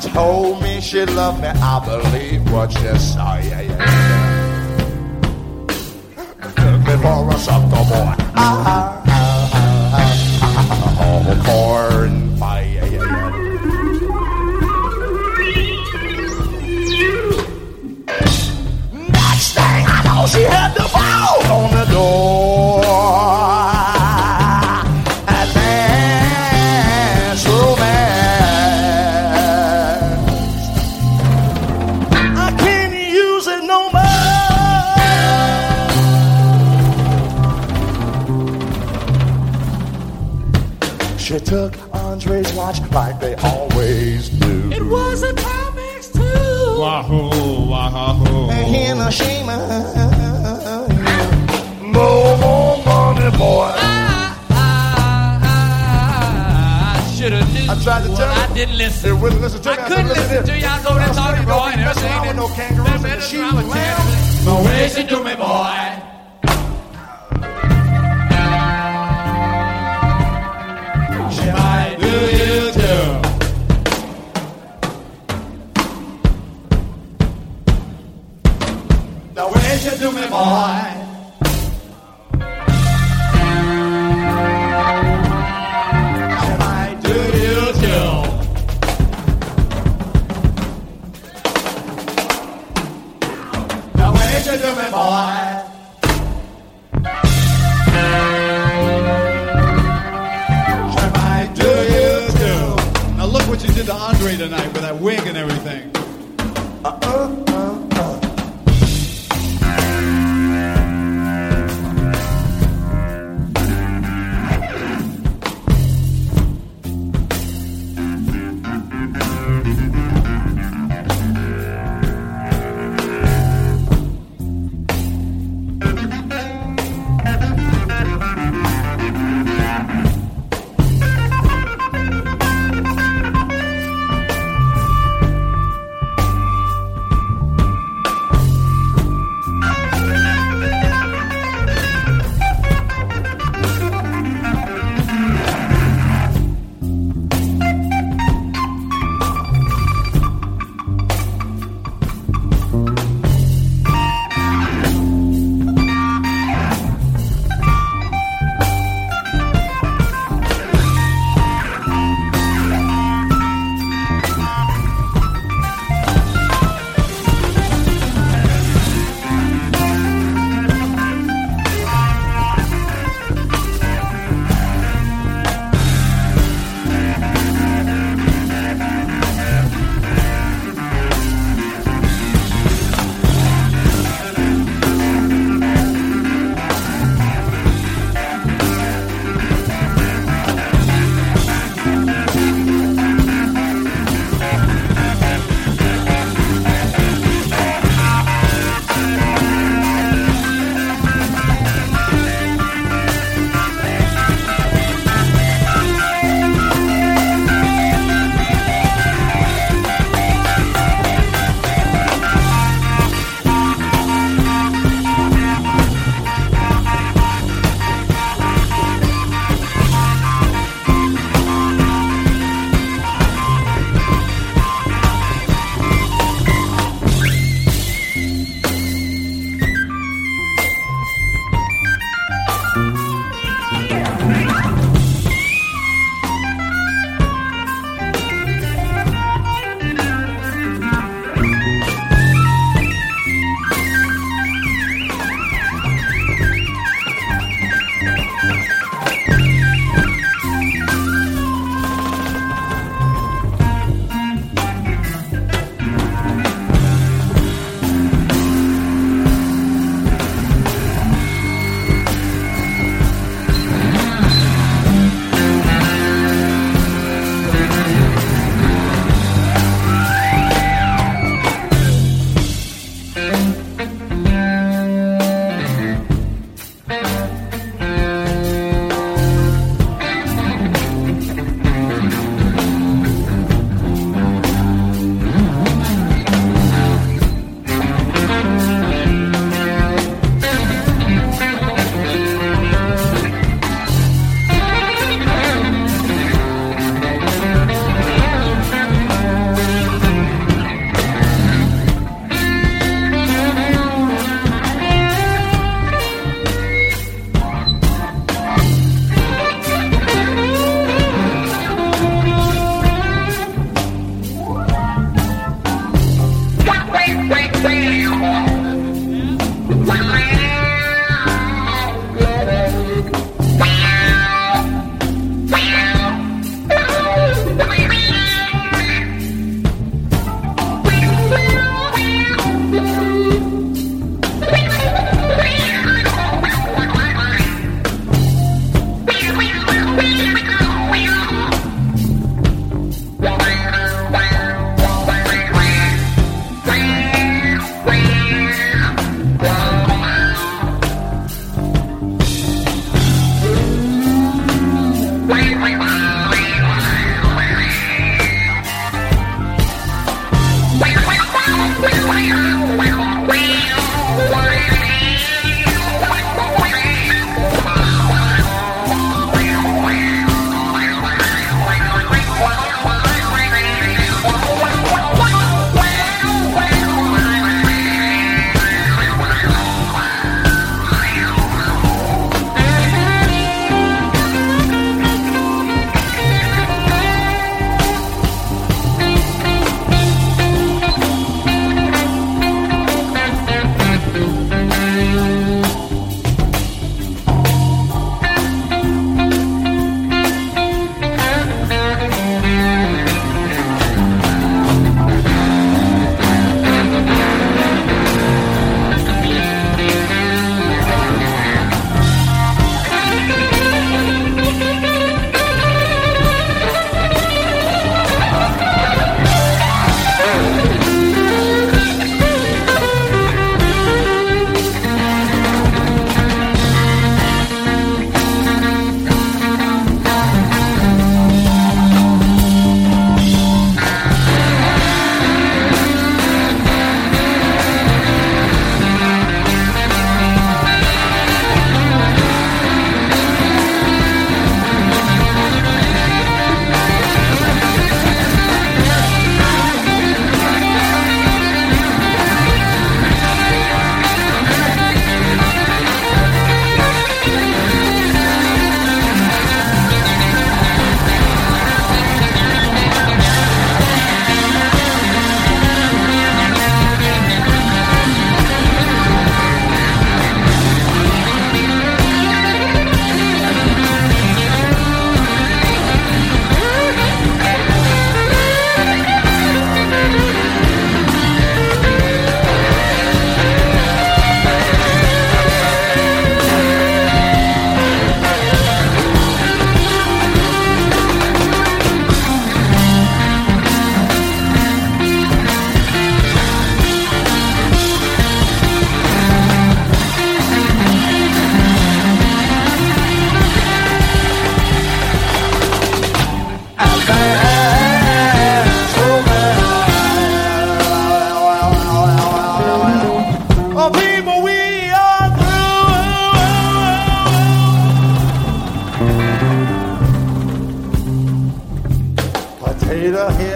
told me she loved me, I believe what she saw. Yeah, yeah, yeah. Took me for a sucker boy. Corn pie. Yeah, yeah, yeah. Next thing I know, she had the ball on the door. Advanced romance. I can't use it no more. She took Andre's watch like they always do. It was a Timex too. Wahoo, wahoo. Hiroshima. More money, boy. I should have listened. I tried to tell you. I didn't listen. They wouldn't listen to me. I couldn't listen to you. I was over there talking, boy, and everything. With no kangaroos and sheep and lambs. No racing to me, boy. She might do you too. Now racing to me, boy. She might do you too. Now racing to me, boy. Now look what you did to Andre tonight with that wig and everything.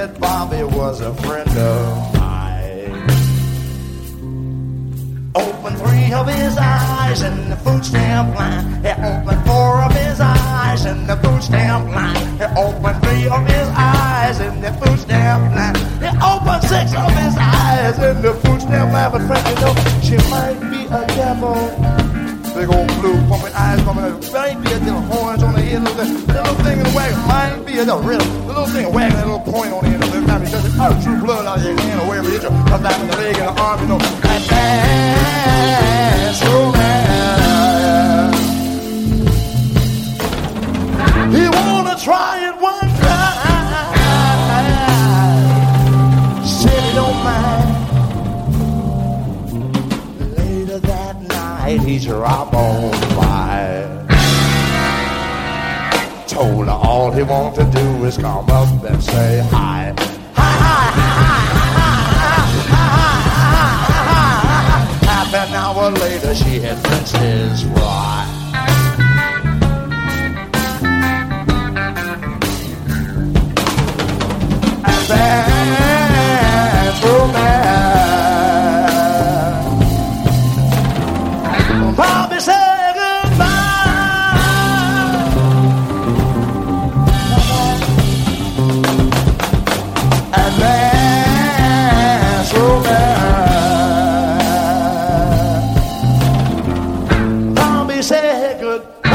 said Bobby was a friend of mine. Opened 3 of his eyes in the food stamp line. He opened 4 of his eyes in the food stamp line. He opened 3 of his eyes in the food stamp line. He opened 6 of his eyes in the food stamp line. But Frank, you know, she might be a devil. Big old blue pumping eyes pumping. Might be a little horns on the head. Little thing in the wagon. Might be a little thing wagging that little point on the end of it. Time he does it, true blood out of your hand or wherever you hit you. Come back in the leg and the arm, you know. And that's romance. He wanna try it one time. Said he don't mind. Later that night, he's robbed on by. Told her all he want to do is come up and say hi. Half an hour later, she had fenced his ride. And that's romance. Bobby said goodbye. And that's romance. Bobby said goodbye.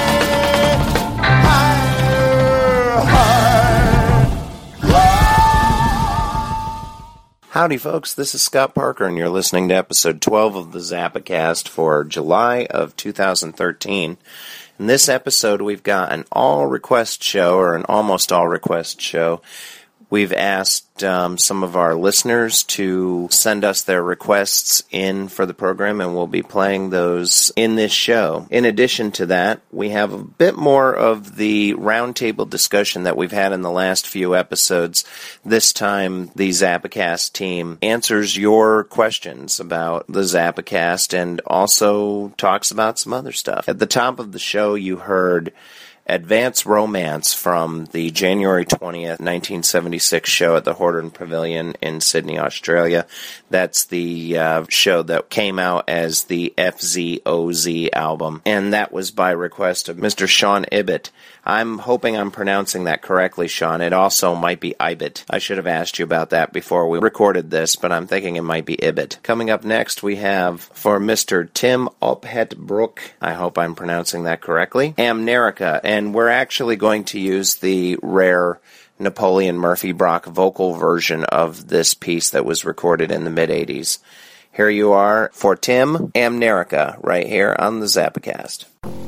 Howdy, folks. This is Scott Parker, and you're listening to episode 12 of the Zappacast for July of 2013. In this episode, we've got an all-request show, or an almost all-request show. We've asked some of our listeners to send us their requests in for the program, and we'll be playing those in this show. In addition to that, we have a bit more of the roundtable discussion that we've had in the last few episodes. This time, the Zappacast team answers your questions about the Zappacast and also talks about some other stuff. At the top of the show, you heard Advance Romance from the January 20th, 1976 show at the Hordern Pavilion in Sydney, Australia. That's the show that came out as the FZOZ album, and that was by request of Mr. Sean Ibbott. I'm hoping I'm pronouncing that correctly, Sean. It also might be Ibbott. I should have asked you about that before we recorded this, but I'm thinking it might be Ibbott. Coming up next, we have, for Mr. Tim Ophetbrook, I hope I'm pronouncing that correctly, Amnerica, and we're actually going to use the rare Napoleon Murphy Brock vocal version of this piece that was recorded in the mid-'80s. Here you are for Tim Amnerica, right here on the Zappacast.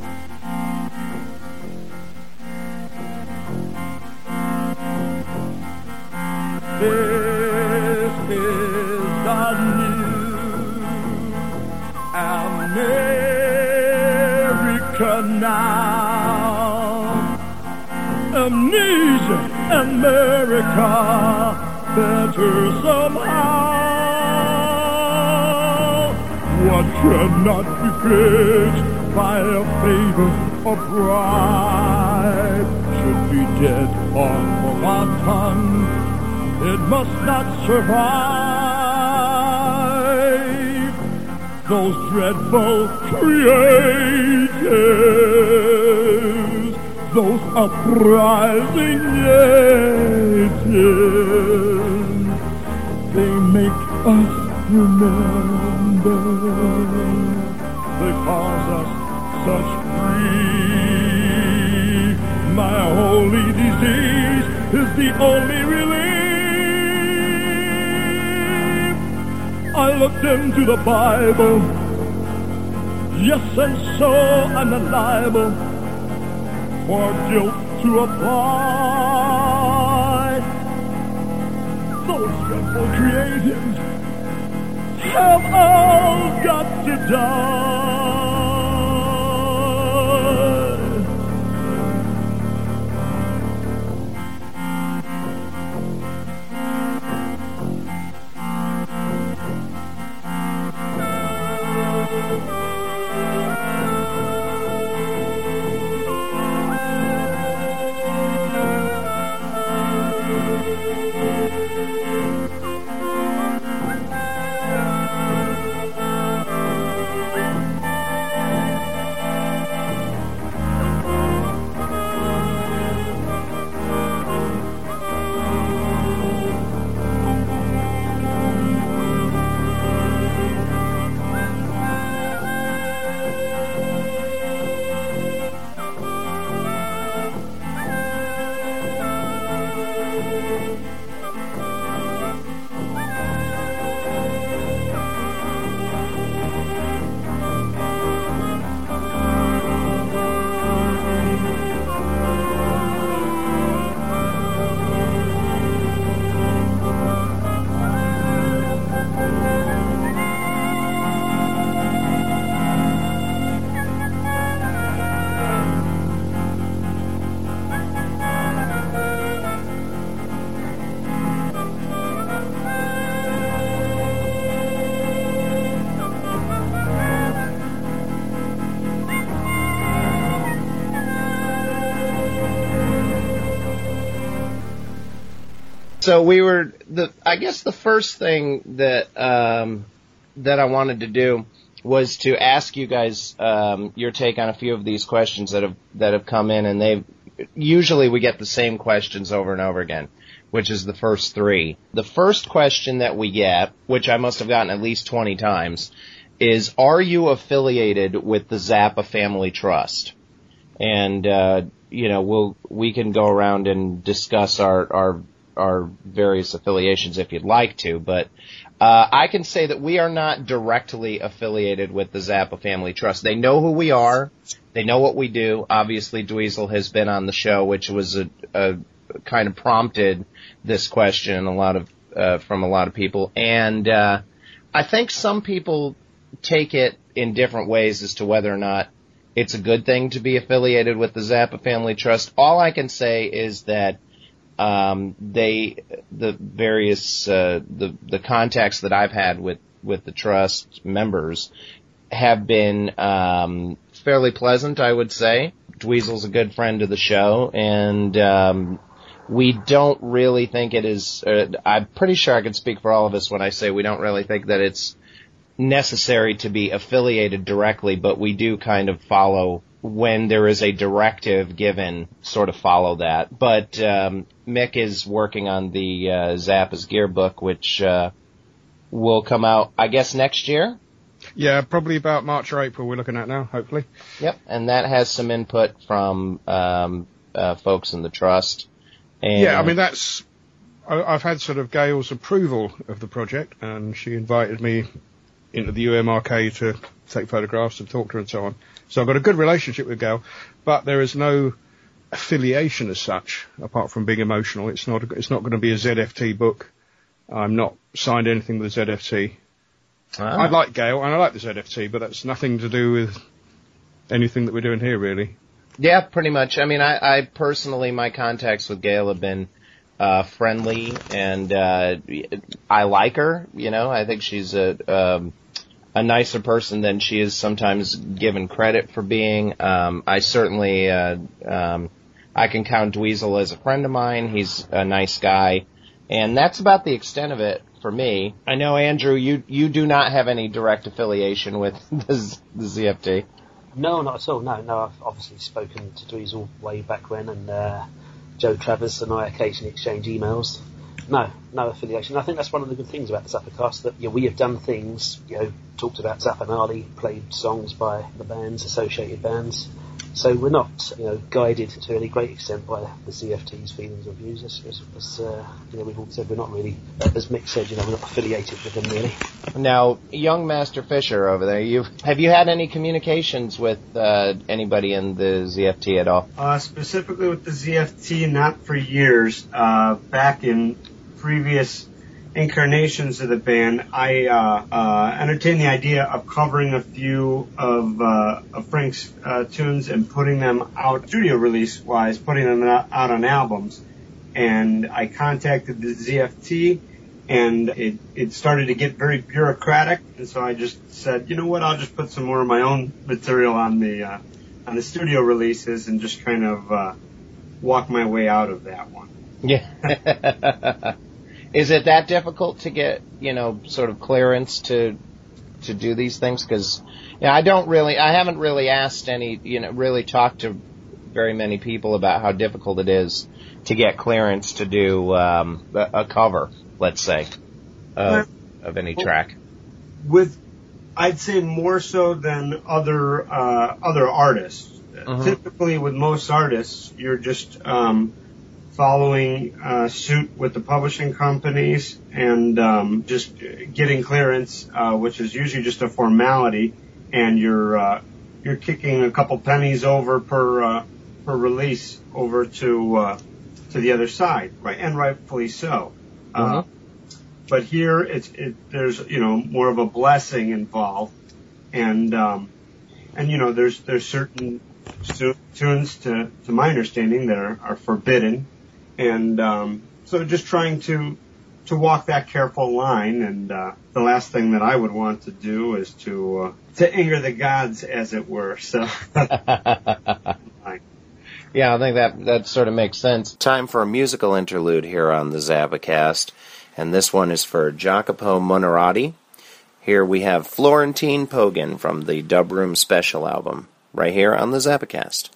This is the new America now. Amnesia, America, better somehow. What cannot be fixed by a favor or bribe should be dead or forgotten. It must not survive those dreadful creators, those uprising natives. They make us remember. They cause us such grief. My holy disease is the only relief. I looked into the Bible, yes, and so I'm liable for guilt to apply. Those dreadful creatives have all got to die. So I guess the first thing that I wanted to do was to ask you guys your take on a few of these questions that have come in, and usually we get the same questions over and over again, which is the first three. The first question that we get, which I must have gotten at least 20 times, is, are you affiliated with the Zappa Family Trust? And we can go around and discuss our various affiliations if you'd like to, but I can say that we are not directly affiliated with the Zappa Family Trust. They know who we are. They know what we do. Obviously, Dweezil has been on the show, which was a kind of prompted this question from a lot of people. And I think some people take it in different ways as to whether or not it's a good thing to be affiliated with the Zappa Family Trust. All I can say is that the contacts that I've had with the trust members have been fairly pleasant, I would say. Dweezil's a good friend of the show, and we don't really think it is. I'm pretty sure I can speak for all of us when I say we don't really think that it's necessary to be affiliated directly, but we do kind of follow when there is a directive given, sort of follow that. But Mick is working on the Zappa's Gear book, which will come out, I guess, next year? Yeah, probably about March or April we're looking at now, hopefully. Yep, and that has some input from folks in the trust. And yeah, I mean, I've had sort of Gail's approval of the project, and she invited me into the UMRK to take photographs and talk to her and so on. So I've got a good relationship with Gail, but there is no affiliation as such, apart from being emotional. It's not going to be a ZFT book. I'm not signed anything with the ZFT. Ah. I like Gail, and I like the ZFT, but that's nothing to do with anything that we're doing here, really. Yeah, pretty much. I mean, I personally, my contacts with Gail have been friendly, and I like her. I think she's a nicer person than she is sometimes given credit for being. I certainly, I can count Dweezil as a friend of mine. He's a nice guy, and that's about the extent of it for me. I know, Andrew, you do not have any direct affiliation with the ZFT. No, not at all. No, I've obviously spoken to Dweezil way back when, and Joe Travers and I occasionally exchange emails. No affiliation. I think that's one of the good things about the Zappacast, that we have done things, talked about Zappa Gnarly, played songs by the bands, associated bands. So we're not, guided to any great extent by the CFT's feelings or views. As we've all said, we're not really, as Mick said, we're not affiliated with them really. Now, young Master Fisher over there, have you had any communications with anybody in the ZFT at all? Specifically with the ZFT, not for years. Back in previous incarnations of the band, I entertained the idea of covering a few of Frank's tunes and putting them out studio release-wise, putting them out on albums. And I contacted the ZFT, and it started to get very bureaucratic, and so I just said, you know what, I'll just put some more of my own material on the studio releases and just kind of walk my way out of that one. Yeah. Is it that difficult to get, sort of clearance to do these things? Because I haven't really asked really talked to very many people about how difficult it is to get clearance to do a cover, let's say, of any track. I'd say more so than other artists. Uh-huh. Typically, with most artists, you're just following suit with the publishing companies and just getting clearance, which is usually just a formality, and you're kicking a couple pennies over per release over to the other side, right? And rightfully so. Mm-hmm. But here there's more of a blessing involved, and there's certain tunes to my understanding that are forbidden. And so just trying to walk that careful line, and the last thing that I would want to do is to anger the gods, as it were. So Yeah, I think that sort of makes sense. Time for a musical interlude here on the Zappacast, and this one is for Jacopo Monorati. Here we have Florentine Pogan from the Dub Room Special album, right here on the Zappacast.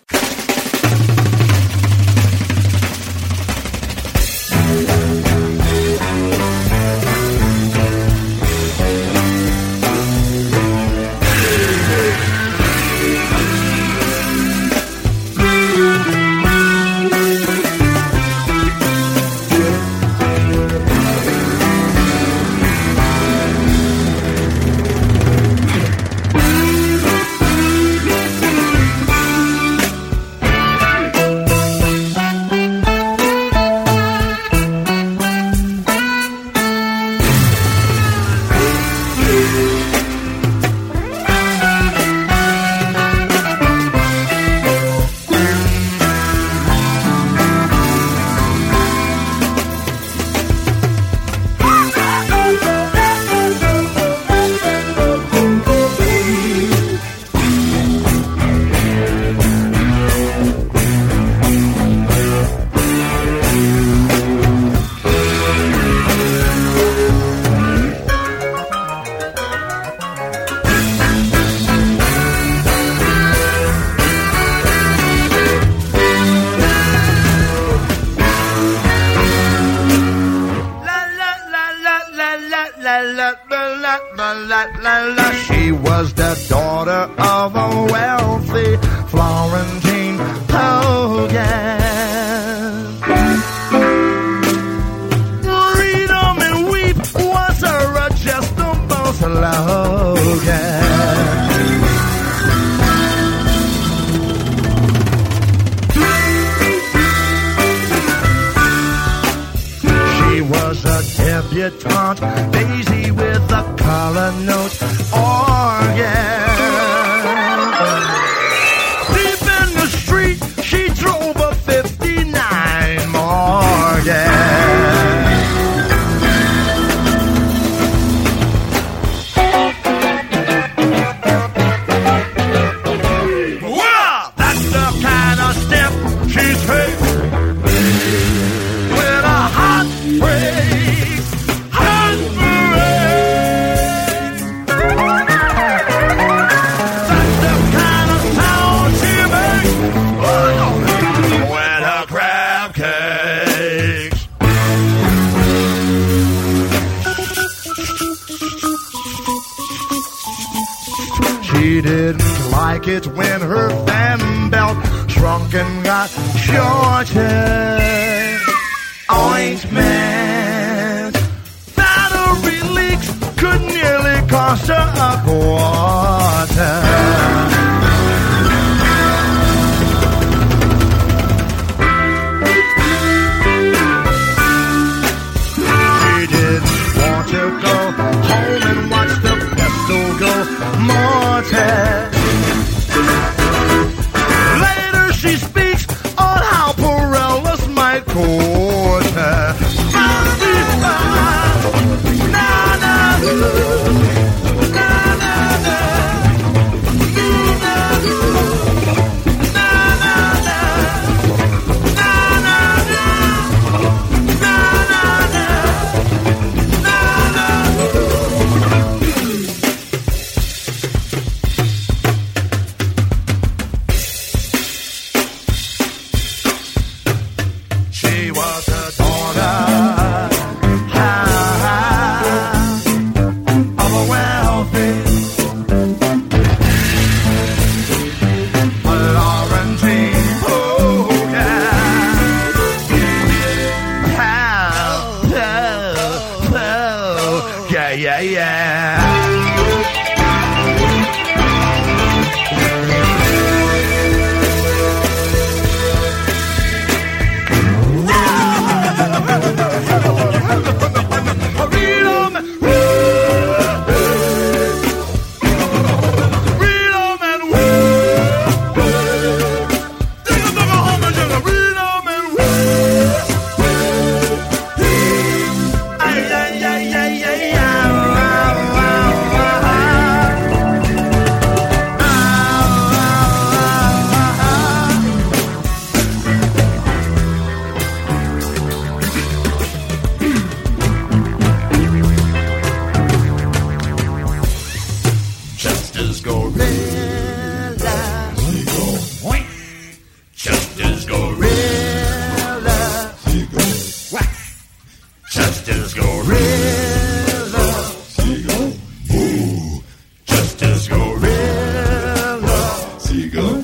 She was the daughter of a wealthy Florentine Pogan. Freedom and weep was her adjustable slogan. She was a debutante, Daisy with a color note organ. Deep in the street, she drove a 59 Morgan. Wow, that's the kind of step she's taking with a hot break. Hot break. That's the kind of sound she makes when her crab cakes. She didn't like it when her fan belt shrunk and got shorter. Ointment, battery leaks could nearly cost her a quarter. She didn't want to go home and watch the pestle go mortar. Later she speaks on how Pirellas might court her. She was a daughter of a wealthy Florentine Pogan. Yeah, yeah, yeah. Seagull. Ooh, just as gorilla. Seagull.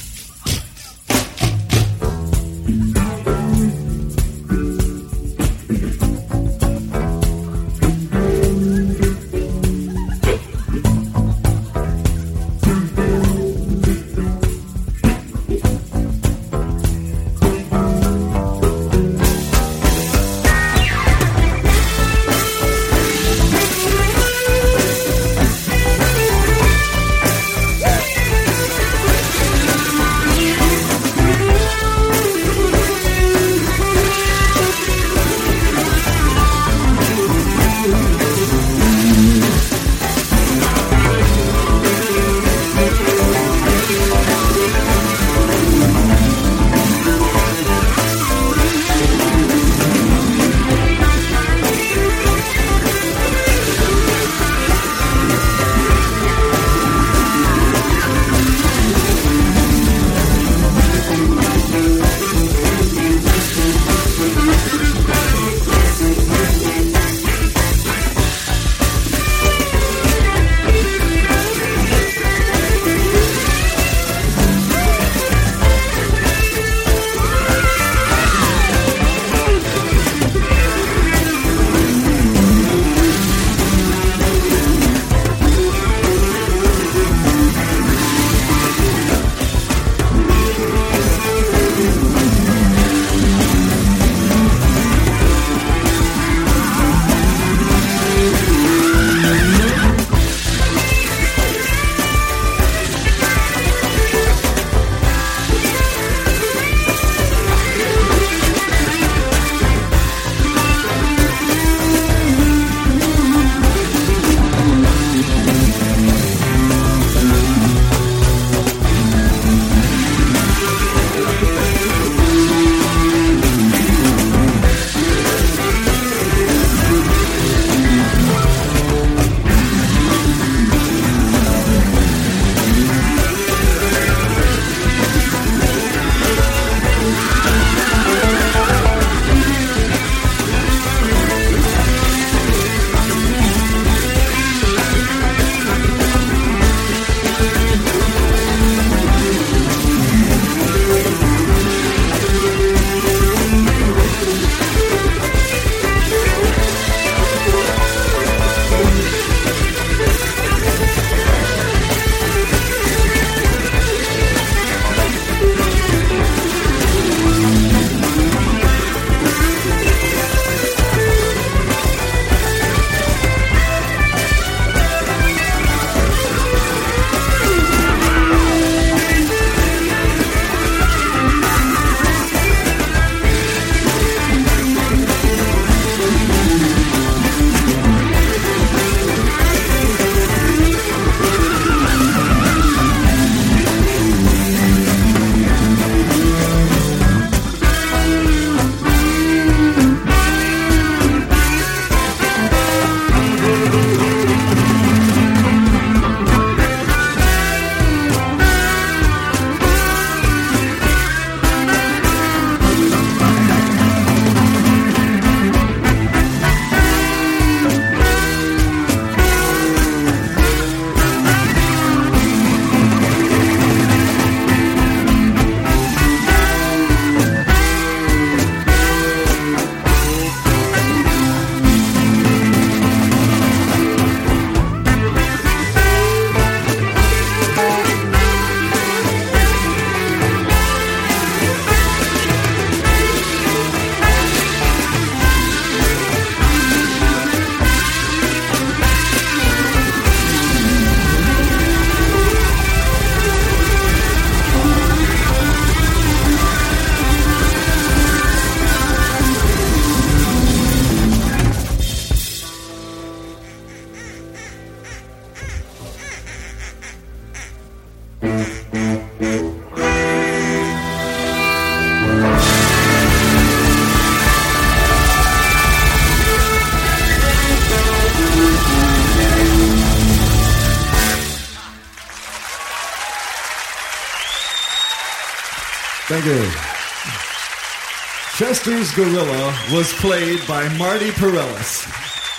Thank you. Chester's Gorilla was played by Marty Perellis.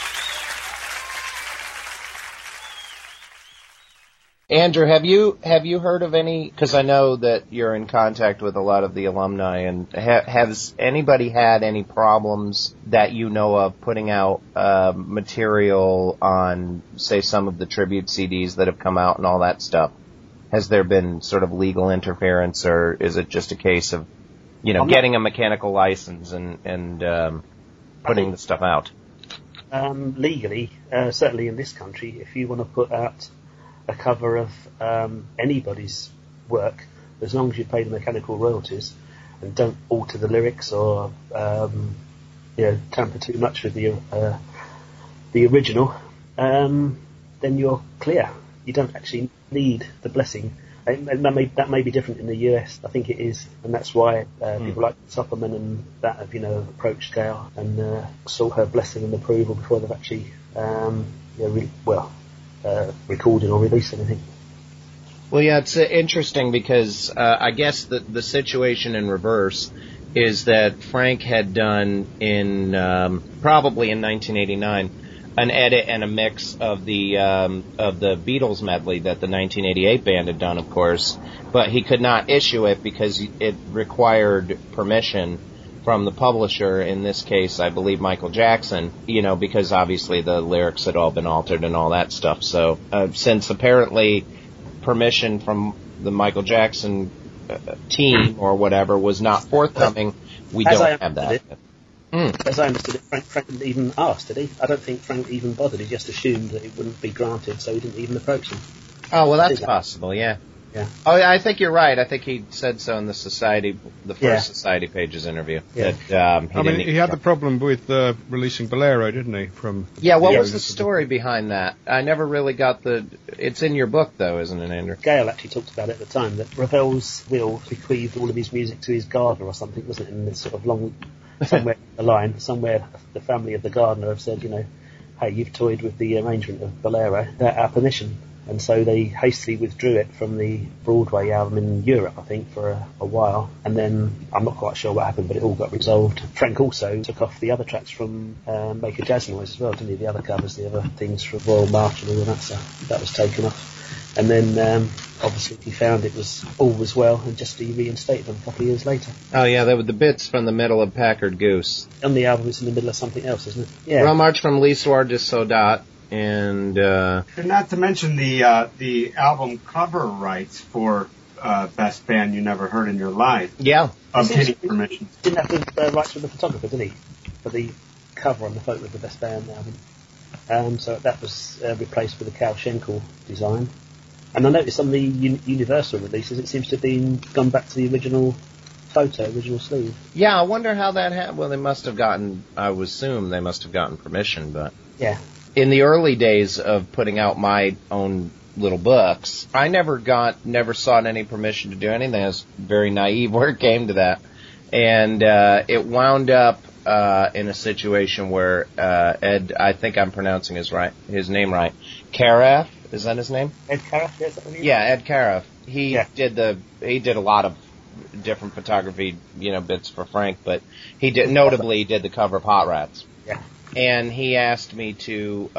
Andrew, have you heard of any, because I know that you're in contact with a lot of the alumni, and has anybody had any problems that you know of putting out material on, say, some of the tribute CDs that have come out and all that stuff? Has there been sort of legal interference, or is it just a case of, getting a mechanical license and putting the stuff out? Legally, certainly in this country, if you want to put out a cover of anybody's work, as long as you pay the mechanical royalties and don't alter the lyrics or tamper too much with the original, then you're clear. You don't actually need the blessing. That may be different in the US. I think it is, and that's why people like Supperman and that have approached Gail and sought her blessing and approval before they've actually recorded or released anything. Well, yeah, it's interesting because I guess the situation in reverse is that Frank had done in probably in 1989 an edit and a mix of the Beatles medley that the 1988 band had done, of course, but he could not issue it because it required permission from the publisher, in this case, I believe Michael Jackson, because obviously the lyrics had all been altered and all that stuff. So since apparently permission from the Michael Jackson team or whatever was not forthcoming, we don't have that. As I understood it, Frank didn't even ask, did he? I don't think Frank even bothered. He just assumed that it wouldn't be granted, so he didn't even approach him. Oh, well, that's possible, yeah. Yeah. Oh, I think you're right. I think he said so in the first Society Pages interview. Yeah. That, he had the problem with releasing Bolero, didn't he? What was the story behind that? I never really got it's in your book, though, isn't it, Andrew? Gail actually talked about it at the time, that Ravel's will bequeathed all of his music to his gardener or something, wasn't it, in this sort of long... somewhere in the line, somewhere the family of the gardener have said, hey, you've toyed with the arrangement of Bolero, without our permission. And so they hastily withdrew it from the Broadway album in Europe, I think, for a while. And then, I'm not quite sure what happened, but it all got resolved. Frank also took off the other tracks from Make a Jazz Noise as well, didn't he? The other covers, the other things from Royal March and all that stuff. That was taken off. And then, obviously, he found all was well, and just he reinstated them a couple of years later. Oh, yeah, they were the bits from the middle of Packard Goose. On the album, it's in the middle of something else, isn't it? Yeah. Royal March from L'Histoire de Soldat, and... Not to mention the album cover rights for Best Band You Never Heard in Your Life. Yeah. Obtaining permission. Didn't have the rights from the photographer, did he? For the cover on the photo of the Best Band album. So that was replaced with a Cal Schenkel design. And I noticed on the Universal releases, it seems to have gone back to the original sleeve. Yeah, I wonder how that happened. Well, they must have gotten permission, but... Yeah. In the early days of putting out my own little books, I never sought any permission to do anything. I was very naive where it came to that. And it wound up in a situation where Ed, I think I'm pronouncing his name right, Caraff, is that his name? Ed Caraff, yes. Yeah, Ed Caraff. He did a lot of different photography, bits for Frank, but he did the cover of Hot Rats. Yeah. And he asked me to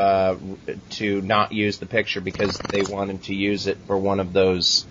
not use the picture because they wanted to use it for one of those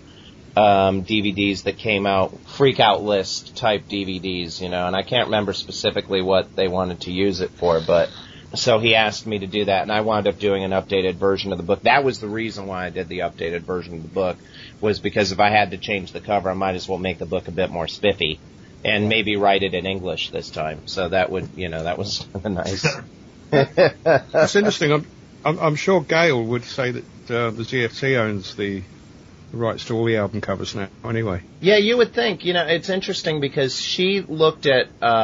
DVDs that came out, Freak Out List type DVDs, and I can't remember specifically what they wanted to use it for, but so he asked me to do that, and I wound up doing an updated version of the book. That was the reason why I did the updated version of the book, was because if I had to change the cover, I might as well make the book a bit more spiffy. And maybe write it in English this time. So that would, that was nice. That's interesting. I'm sure Gail would say that the ZFT owns the rights to all the album covers now. Anyway. Yeah, you would think. It's interesting because she looked at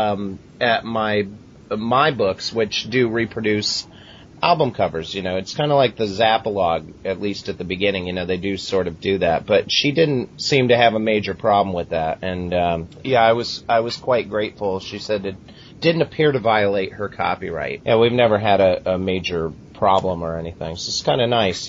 my books, which do reproduce album covers. It's kind of like the Zappalog, at least at the beginning. They do sort of do that, but she didn't seem to have a major problem with that. And I was quite grateful. She said it didn't appear to violate her copyright. Yeah, we've never had a major problem or anything. So it's kind of nice,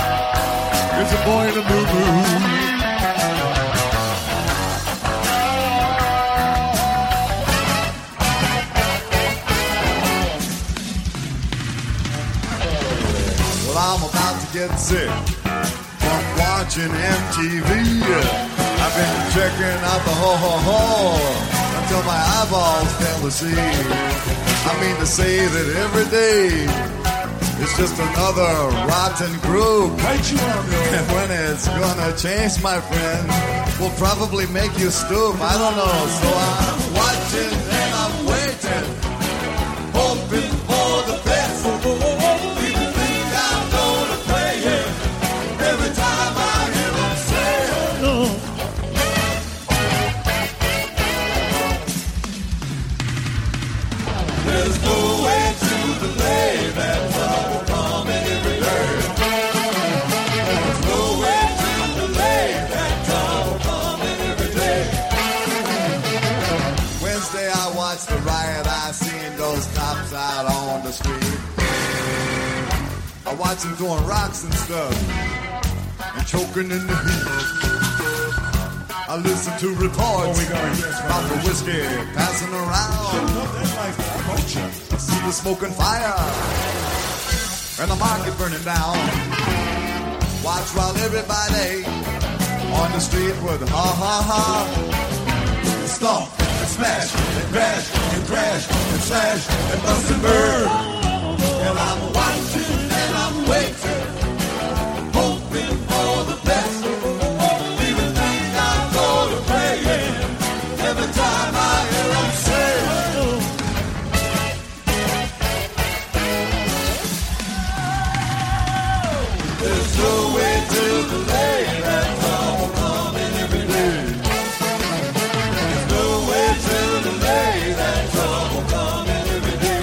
It's a boy in a blue moon. get sick from watching MTV. I've been checking out the ho-ho-ho until my eyeballs fail to see. I mean to say that every day it's just another rotten groove. And when it's gonna change, my friend, will probably make you stoop. I don't know. So I'm watching and I'm waiting, hoping for the best. People think I'm gonna play it every time I hear them say it. There's no way to delay that trouble coming every day. There's no way to delay that trouble coming every day. Wednesday I watched the riot. I seen those cops out on the street. I watched them throwing rocks and stuff and choking in the heat. I listened to reports about the whiskey passing around. I see the smoke and fire and the market burning down. Watch while everybody on the street would ha ha ha, stomp and smash and crash and crash and slash and bust and burn. And I'm watching and I'm waiting, hoping for the best. Even think I'm gonna play it every time I hear them say it. There's no way to delay that trouble coming every day. There's no way to delay that trouble coming every day.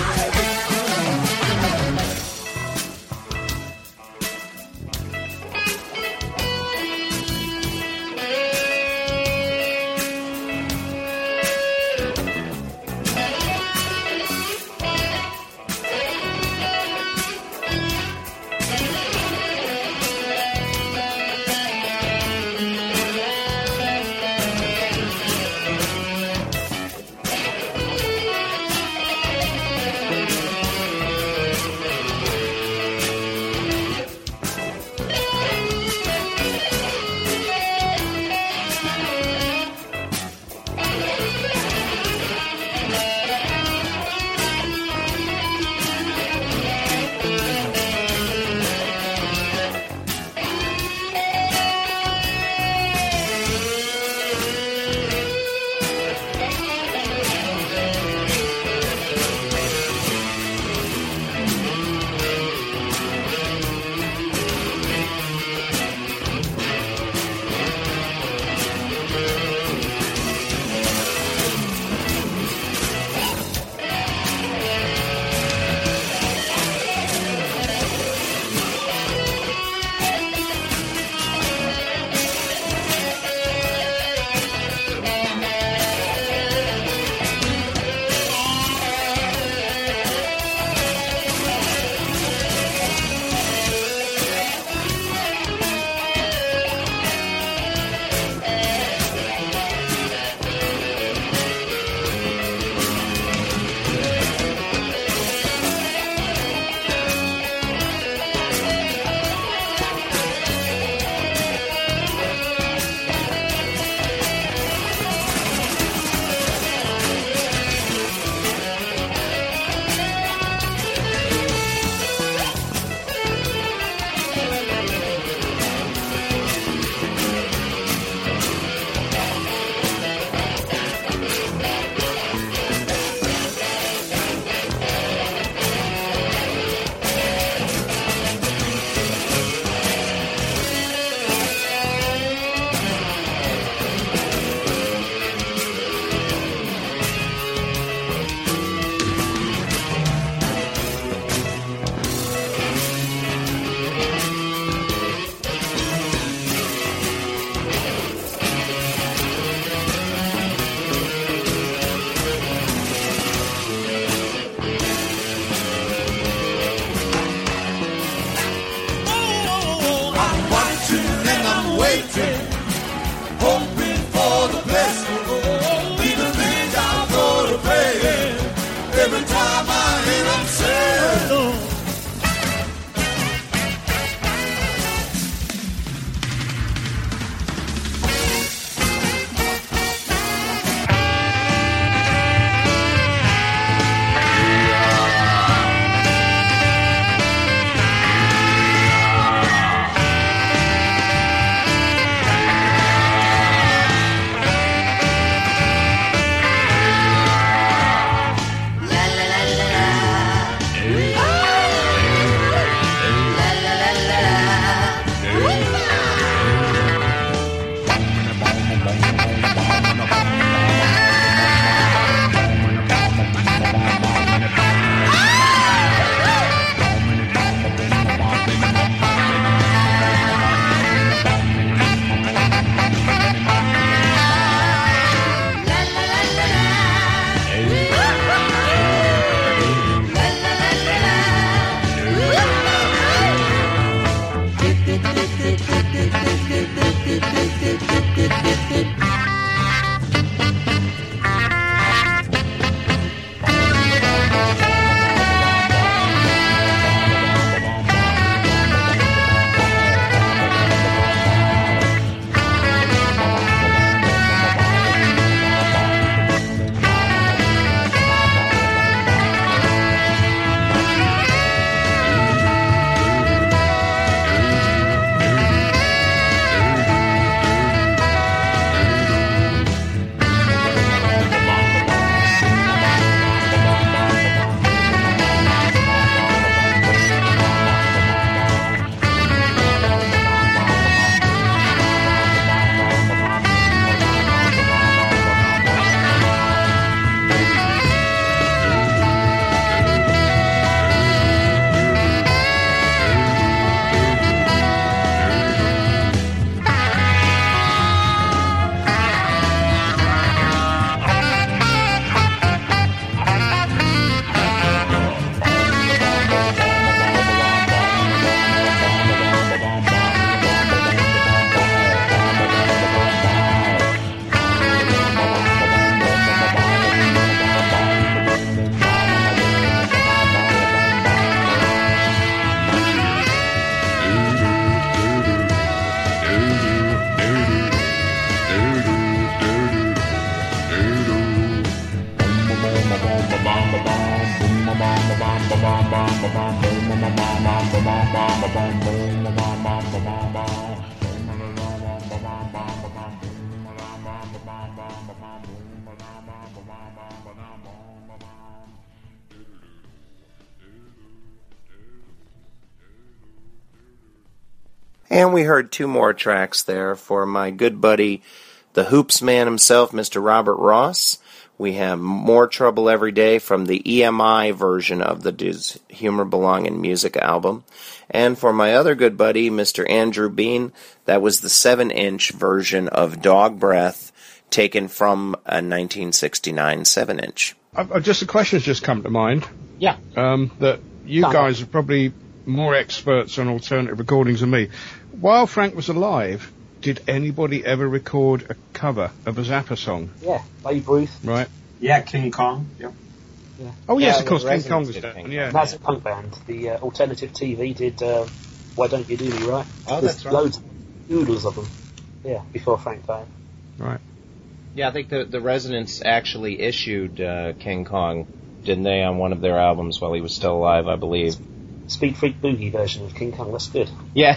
And we heard 2 more tracks there for my good buddy, the hoops man himself, Mr. Robert Ross. We have More Trouble Every Day from the EMI version of the Does Humor Belong in Music album. And for my other good buddy, Mr. Andrew Bean, that was the 7-inch version of Dog Breath, taken from a 1969 7-inch. Just a question has just come to mind. Yeah. That you guys are probably more experts on alternative recordings than me. While Frank was alive, did anybody ever record a cover of a Zappa song? Yeah, Babe Ruth. Right. Yeah, King Kong. Yep. Yeah. Oh, yes, Yeah, of course, the King Kong Residents was did done. King Yeah. And that's a punk band. The Alternative TV did Why Don't You Do Me Right? Oh, There's that's right. loads, oodles of them. Yeah, before Frank died. Right. Yeah, I think the Residents actually issued King Kong, didn't they, on one of their albums while he was still alive, I believe. Speed Freak Boogie version of King Kong, that's good. Yeah.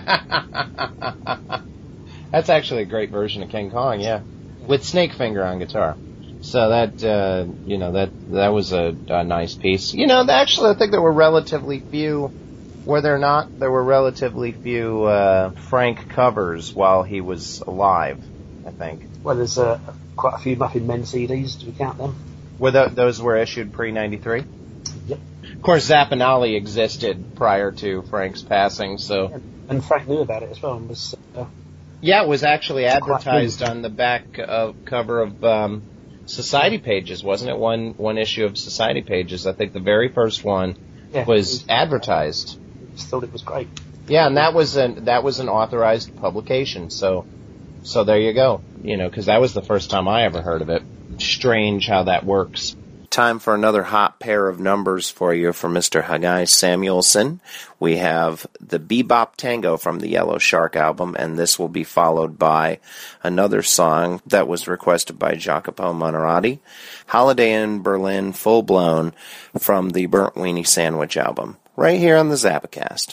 That's actually a great version of King Kong, yeah. With Snakefinger on guitar. So that, that was a nice piece. Actually, I think there were relatively few, were there not? There were relatively few Frank covers while he was alive, I think. Well, there's quite a few Muffin Men CDs. Do we count them? Those were issued pre-93? Yep. Of course, Zappinali existed prior to Frank's passing, so... And Frank knew about it as well and was... Yeah, it was actually advertised on the back cover of Society Pages, wasn't it? One issue of Society Pages. I think the very first one was advertised. I just thought it was great. Yeah, and that was an authorized publication. So there you go. Because that was the first time I ever heard of it. Strange how that works. Time for another hot pair of numbers for you from Mr. Haggai Samuelson. We have the Bebop Tango from the Yellow Shark album, and this will be followed by another song that was requested by Jacopo Monorati, Holiday in Berlin Full Blown from the Burnt Weenie Sandwich album, right here on the Zappacast.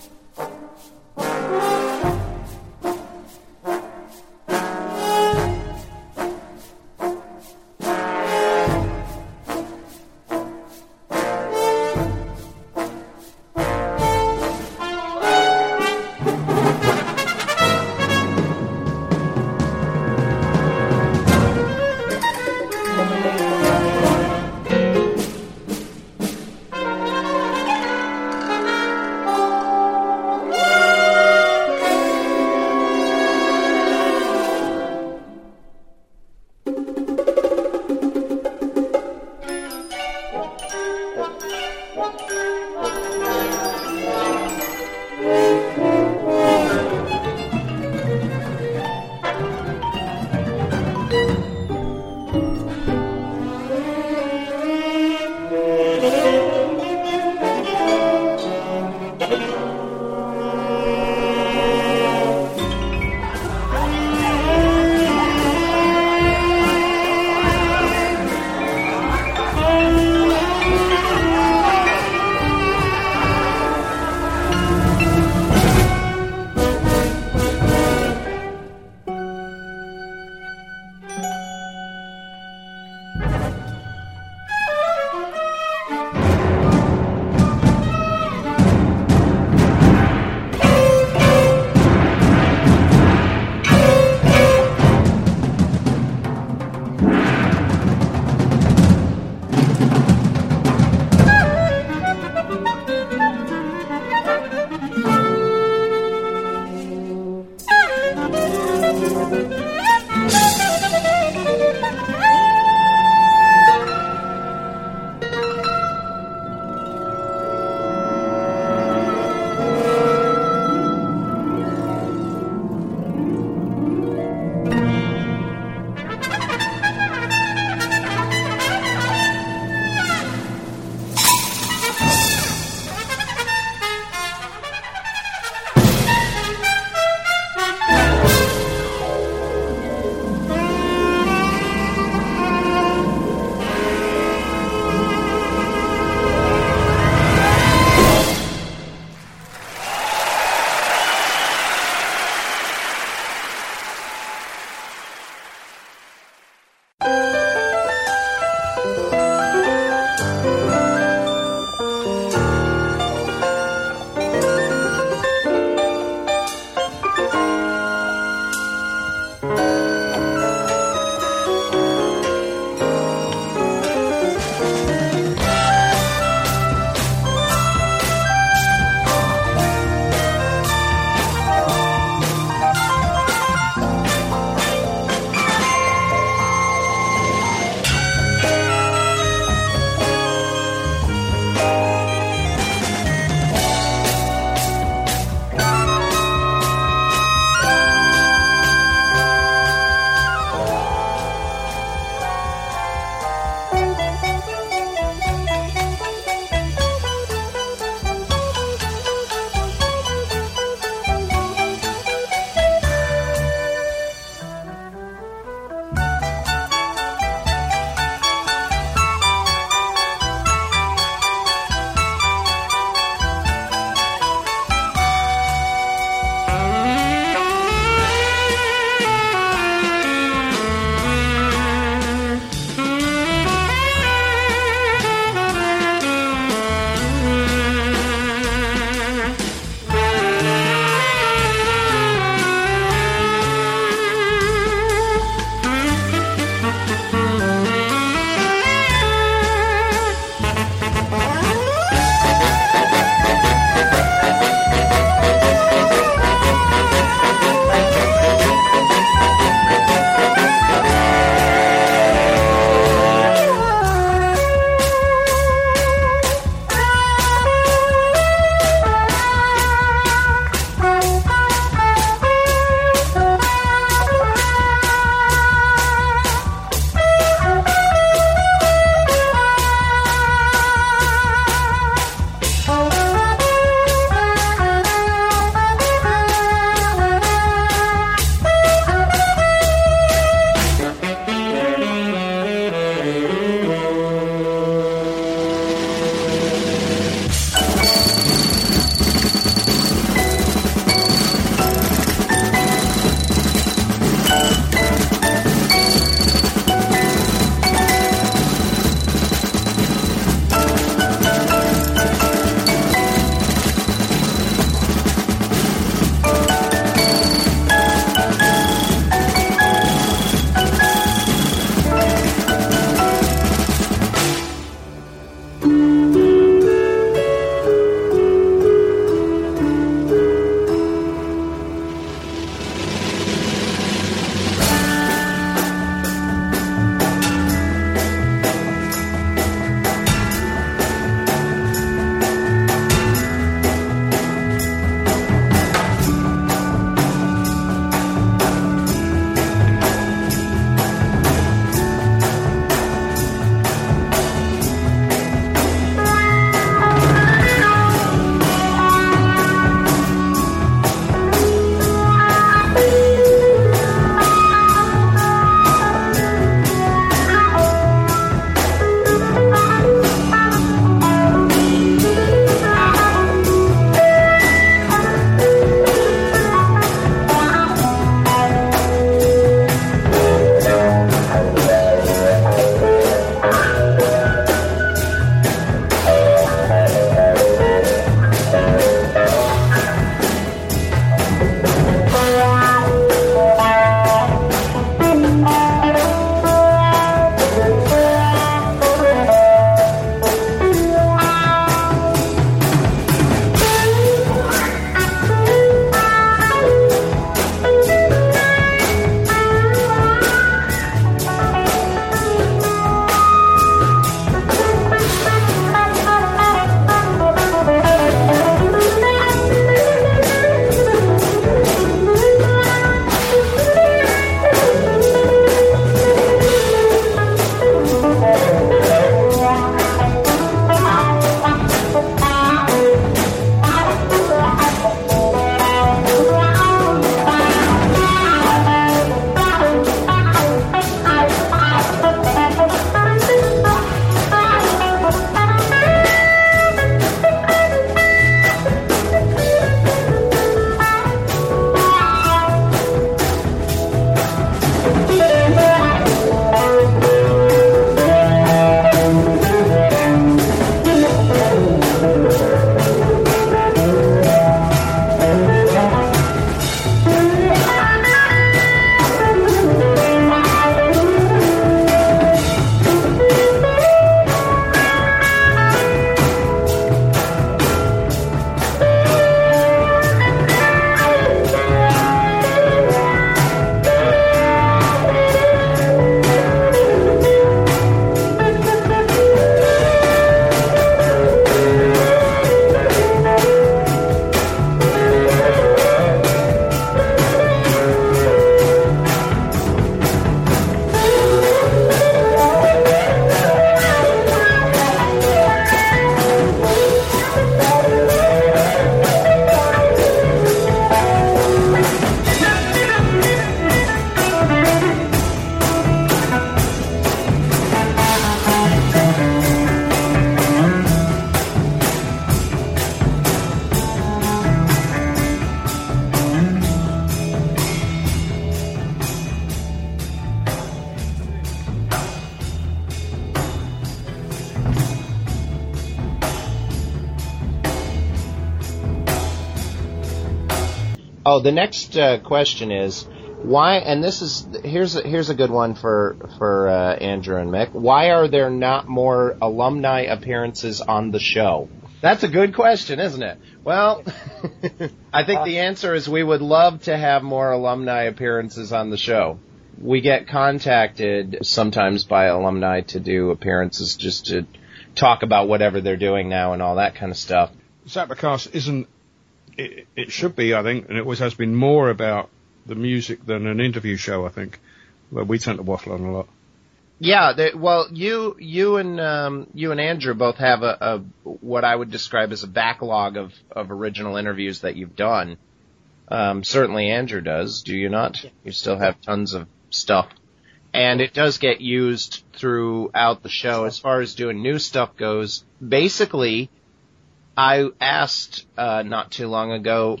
Oh, the next question is why, and here's a good one for Andrew and Mick. Why are there not more alumni appearances on the show? That's a good question, isn't it? Well, I think the answer is we would love to have more alumni appearances on the show. We get contacted sometimes by alumni to do appearances just to talk about whatever they're doing now and all that kind of stuff. Zapcast isn't, it should be, I think, and it always has been more about the music than an interview show, I think. Well, we tend to waffle on a lot. Yeah, you and Andrew both have a what I would describe as a backlog of original interviews that you've done. Certainly Andrew does, do you not? You still have tons of stuff. And it does get used throughout the show. As far as doing new stuff goes, basically, I asked not too long ago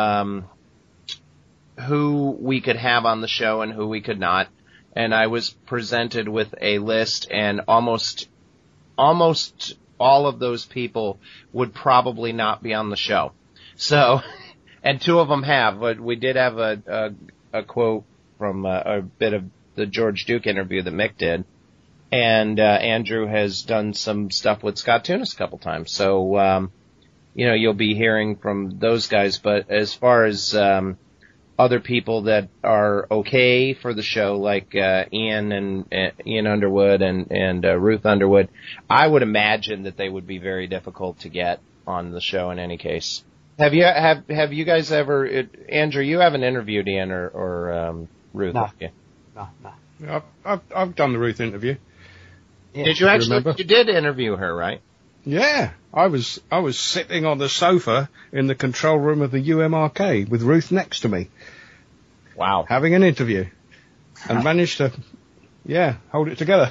who we could have on the show and who we could not. And I was presented with a list, and almost all of those people would probably not be on the show. So, and two of them have, but we did have a quote from a bit of the George Duke interview that Mick did. And Andrew has done some stuff with Scott Tunis a couple times. So, you'll be hearing from those guys. But as far as other people that are okay for the show, like Ian Underwood and Ruth Underwood, I would imagine that they would be very difficult to get on the show in any case. Have you guys ever, Andrew? You haven't interviewed Ian or Ruth? No. Have you? No. I've done the Ruth interview. Yeah. Did you actually? Remember? You did interview her, right? Yeah, I was sitting on the sofa in the control room of the UMRK with Ruth next to me. Wow. Having an interview, and managed to, hold it together.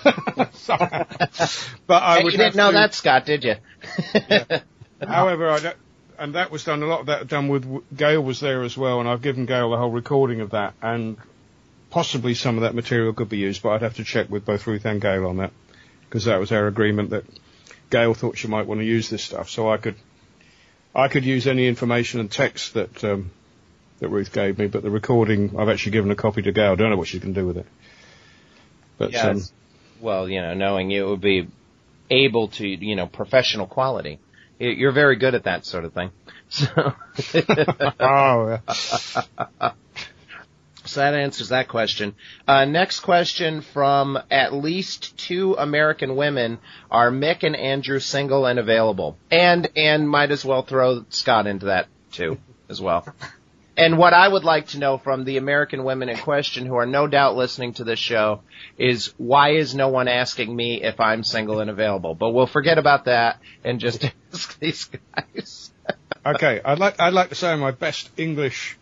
But You didn't know that, Scott, did you? Yeah. However, and that was done. A lot of that done with Gail was there as well, and I've given Gail the whole recording of that, and possibly some of that material could be used, but I'd have to check with both Ruth and Gail on that, because that was our agreement that Gail thought she might want to use this stuff, so I could use any information and text that Ruth gave me, but the recording I've actually given a copy to Gail. I don't know what she can do with it. But well, knowing you, it would be able to, professional quality. You're very good at that sort of thing. So, oh, yeah. So that answers that question. Next question from at least 2 American women: are Mick and Andrew single and available? And might as well throw Scott into that too, as well. And what I would like to know from the American women in question, who are no doubt listening to this show, is why is no one asking me if I'm single and available? But we'll forget about that and just ask these guys. Okay, I'd like to say in my best English,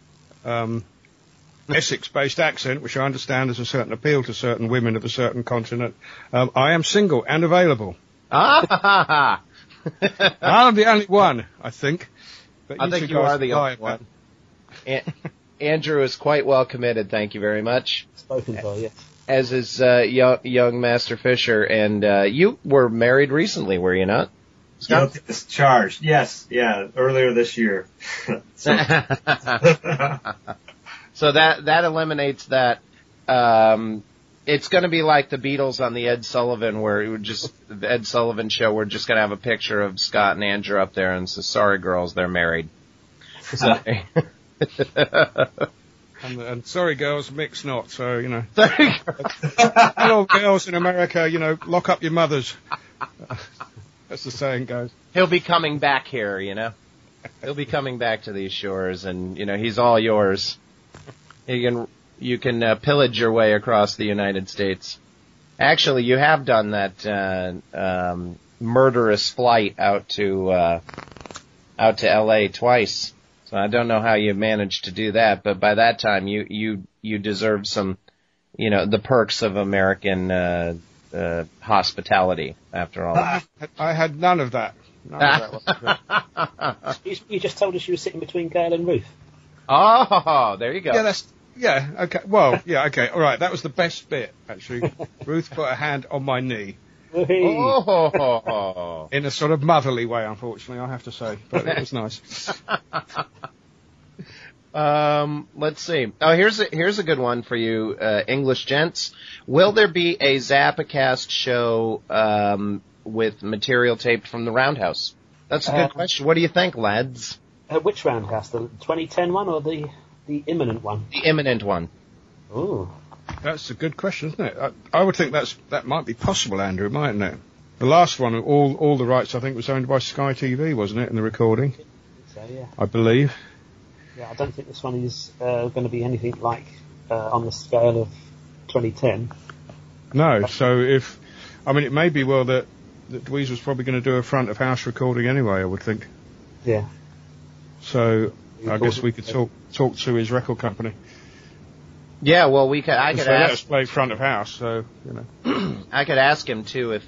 Essex-based accent, which I understand has a certain appeal to certain women of a certain continent. I am single and available. Ah! I'm the only one, I think. But I think you are the only one. Andrew is quite well committed, thank you very much. Spoken for, yes. As is young Master Fisher, and you were married recently, were you not? Guilty discharged, yes, earlier this year. So that eliminates that. It's going to be like the Beatles on the Ed Sullivan, where it would the Ed Sullivan show. We're just going to have a picture of Scott and Andrew up there, and says, "Sorry, girls, they're married." So, and sorry, girls, Mick's not. So hello, girls in America. Lock up your mothers. That's the saying goes. He'll be coming back here. He'll be coming back to these shores, and he's all yours. You can pillage your way across the United States. Actually, you have done that murderous flight out to L.A. twice. So I don't know how you managed to do that, but by that time you deserved some, the perks of American hospitality. After all, I had none of that. You just told us you were sitting between Gail and Ruth. Oh, there you go. Okay. Well, okay. All right. That was the best bit, actually. Ruth put a hand on my knee. Oh. In a sort of motherly way, unfortunately, I have to say. But it was nice. Let's see. Oh, here's a good one for you, English gents. Will there be a Zappacast show with material taped from the Roundhouse? That's a good question. What do you think, lads? Which Roundhouse? The 2010 one or the imminent one? The imminent one. Ooh. That's a good question, isn't it? I would think that might be possible, Andrew, mightn't it? The last one, all the rights, I think, was owned by Sky TV, wasn't it, in the recording? So, yeah. I believe. Yeah, I don't think this one is going to be anything like on the scale of 2010. No, so it may be well that Dweezil's probably going to do a front of house recording anyway, I would think. Yeah. So I guess we could talk to his record company. Yeah, well, I could ask. Let us play front of house, so I could ask him too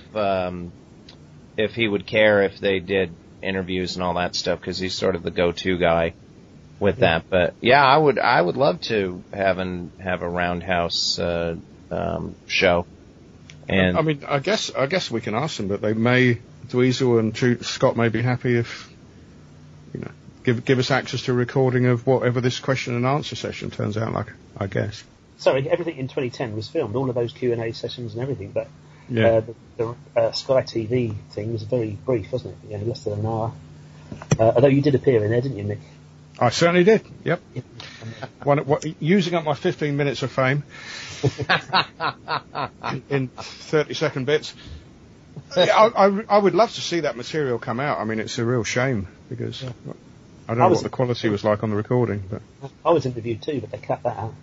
if he would care if they did interviews and all that stuff, because he's sort of the go-to guy with that. But yeah, I would love to have a Roundhouse show. And I mean, I guess we can ask them, but Dweezil and Scott may be happy if give us access to a recording of whatever this question and answer session turns out like, I guess. Sorry, everything in 2010 was filmed, all of those Q&A sessions and everything, but the Sky TV thing was very brief, wasn't it? Less than an hour. Although you did appear in there, didn't you, Nick? I certainly did, yep. Using up my 15 minutes of fame in 30-second bits. I would love to see that material come out. I mean, it's a real shame, because I don't know what the quality was like on the recording. But I was interviewed too, but they cut that out.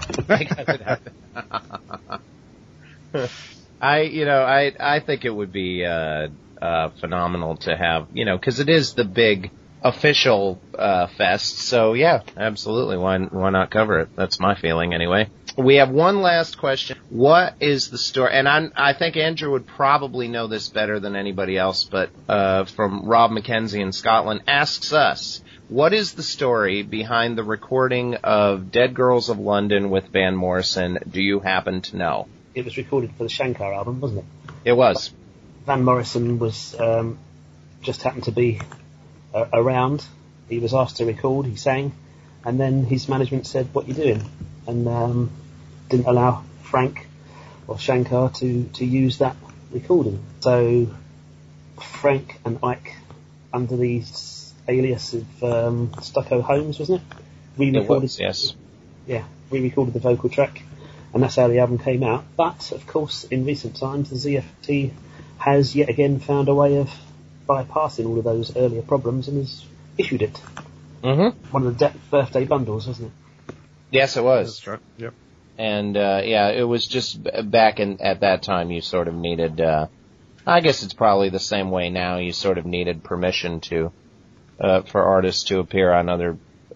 I think it would be phenomenal to have, because it is the big official fest. So yeah, absolutely. Why not cover it? That's my feeling anyway. We have one last question. What is the story? And I think Andrew would probably know this better than anybody else, but from Rob McKenzie in Scotland asks us, what is the story behind the recording of Dead Girls of London with Van Morrison? Do you happen to know? It was recorded for the Shankar album, wasn't it? It was. Van Morrison was just happened to be around. He was asked to record, he sang, and then his management said, "What you doing?" And didn't allow Frank or Shankar to use that recording. So Frank and Ike, under the alias of Stucco Holmes, wasn't it? Re-recorded, yes. Yeah, re-recorded the vocal track, and that's how the album came out. But, of course, in recent times, the ZFT has yet again found a way of bypassing all of those earlier problems and has issued it. Mm-hmm. One of the birthday bundles, wasn't it? Yes, it was. That's right, yep. And, it was just back at that time you sort of needed, I guess it's probably the same way now, you sort of needed permission for artists to appear on other,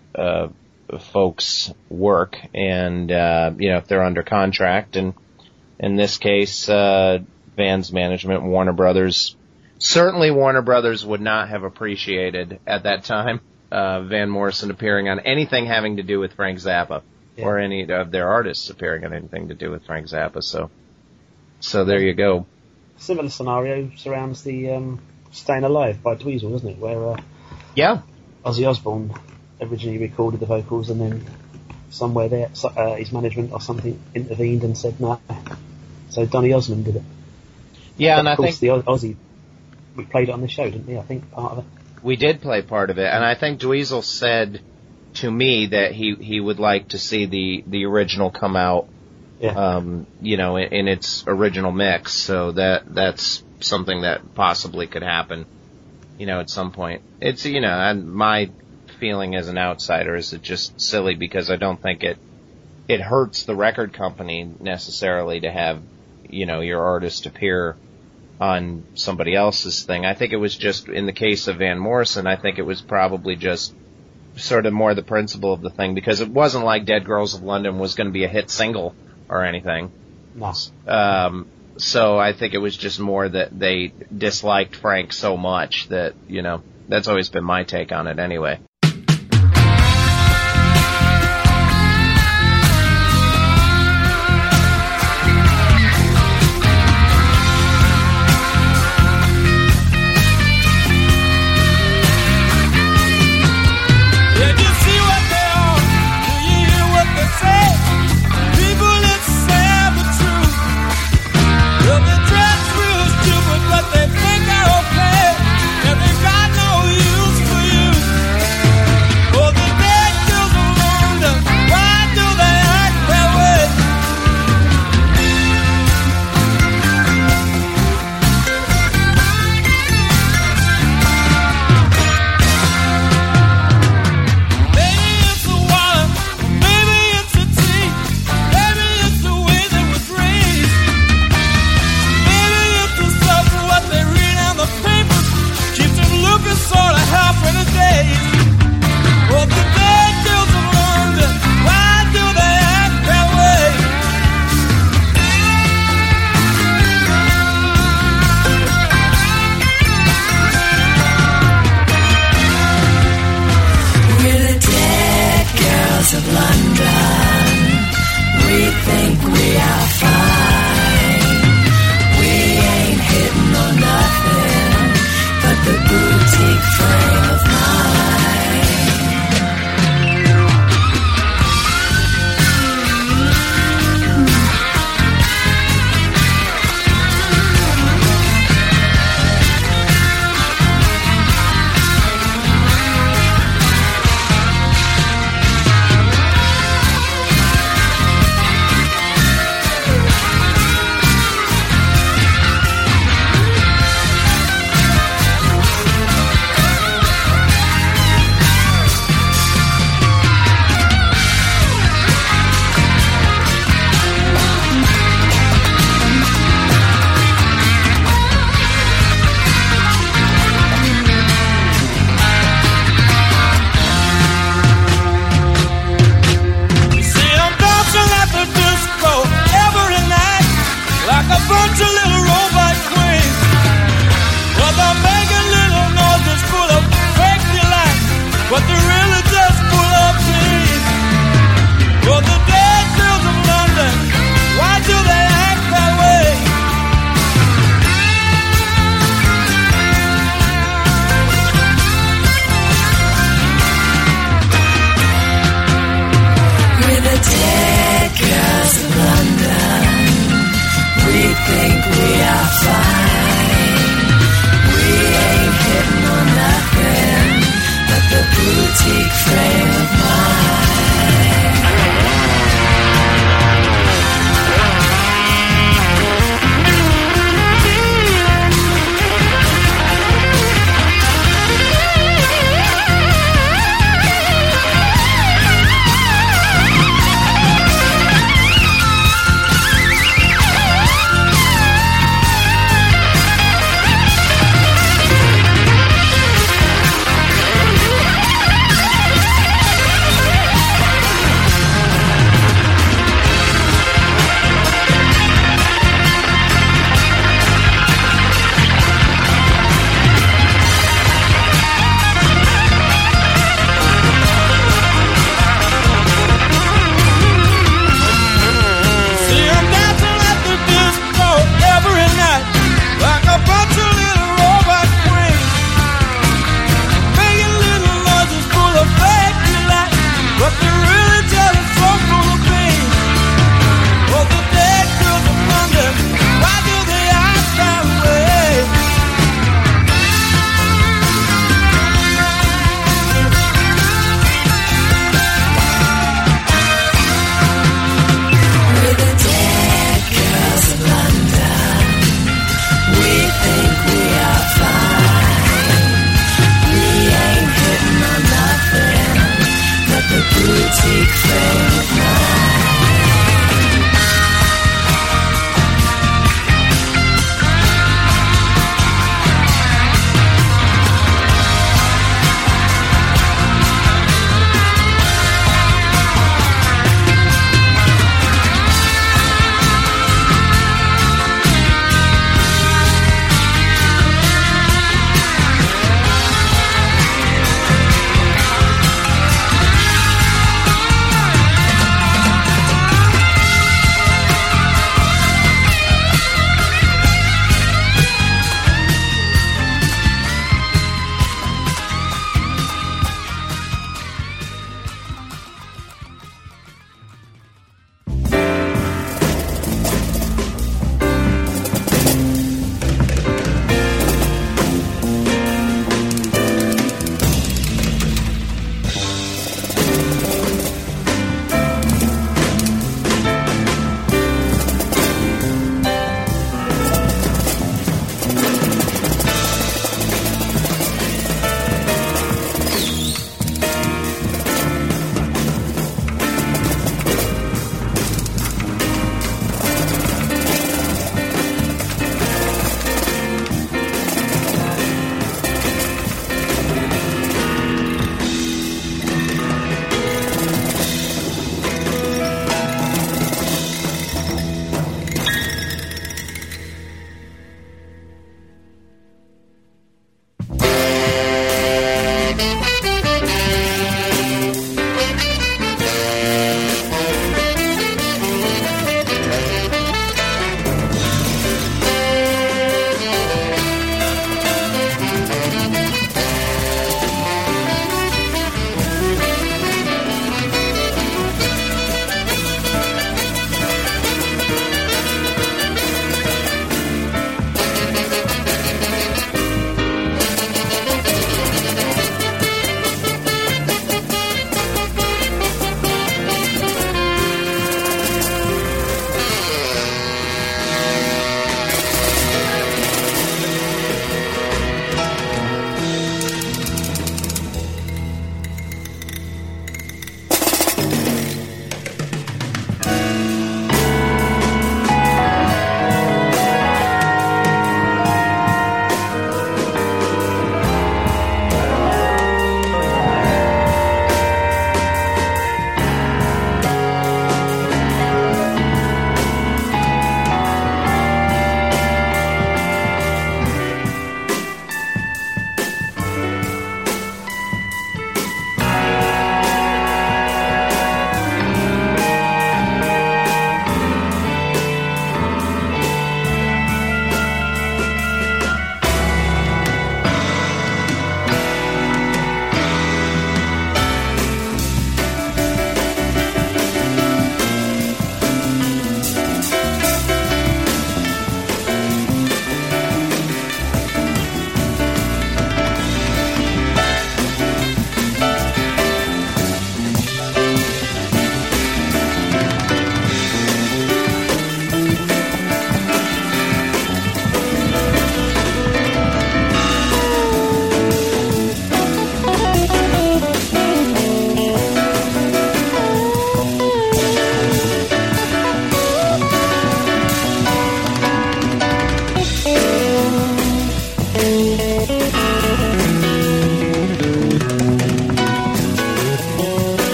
folks' work, and, if they're under contract, and in this case, Van's management, Warner Brothers, certainly Warner Brothers would not have appreciated at that time, Van Morrison appearing on anything having to do with Frank Zappa. Yeah. Or any of their artists appearing on anything to do with Frank Zappa. So there you go. Similar scenario surrounds the Staying Alive by Dweezil, doesn't it? Where Ozzy Osbourne originally recorded the vocals, and then somewhere there, his management or something intervened and said no. So Donny Osmond did it. Yeah, but and I think the Ozzy, we played it on the show, didn't we? I think part of it. We did play part of it, and I think Dweezil said to me that he would like to see the original come out, in its original mix. So that's something that possibly could happen, at some point. It's, and my feeling as an outsider is it's just silly, because I don't think it hurts the record company necessarily to have, your artist appear on somebody else's thing. I think it was just, in the case of Van Morrison, I think it was probably just sort of more the principle of the thing, because it wasn't like Dead Girls of London was going to be a hit single or anything. No. So I think it was just more that they disliked Frank so much that, that's always been my take on it anyway. Did you see what they a bunch of little robot queens. Well, they're making little noises full of fake delight, but they're really just full of pain. Well, the dead girls of London, why do they act that way? We're the dead girls of London. We think we are fine. We ain't hitting on nothing but the booty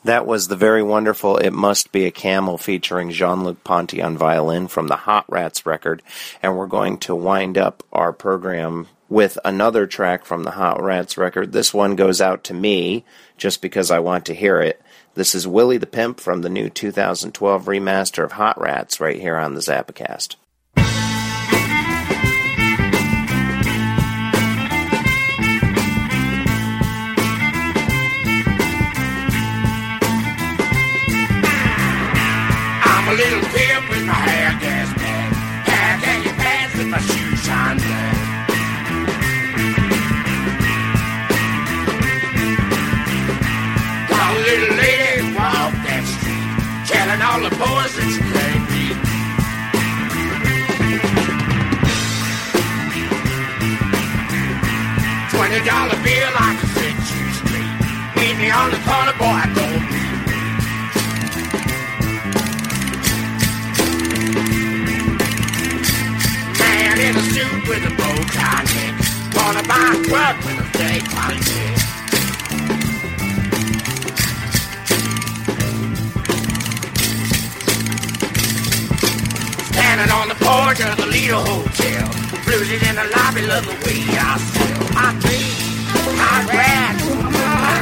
That was the very wonderful It Must Be a Camel featuring Jean-Luc Ponty on violin from the Hot Rats record. And we're going to wind up our program with another track from the Hot Rats record. This one goes out to me just because I want to hear it. This is Willie the Pimp from the new 2012 remaster of Hot Rats right here on the Zappacast. I'm a little pimp with my hair gas bag. Hair candy pants with my shoes shine black. Got a little lady walk that street, telling all the boys that she can't beat. $20 bill, I can set you straight. Meet me on the corner, boy, I don't need. In a suit with a bow tie neck, wanna buy a truck with a fake politic. Standing on the porch of the Lido Hotel, bruises in the lobby, love the way I sell. I think, I rat, I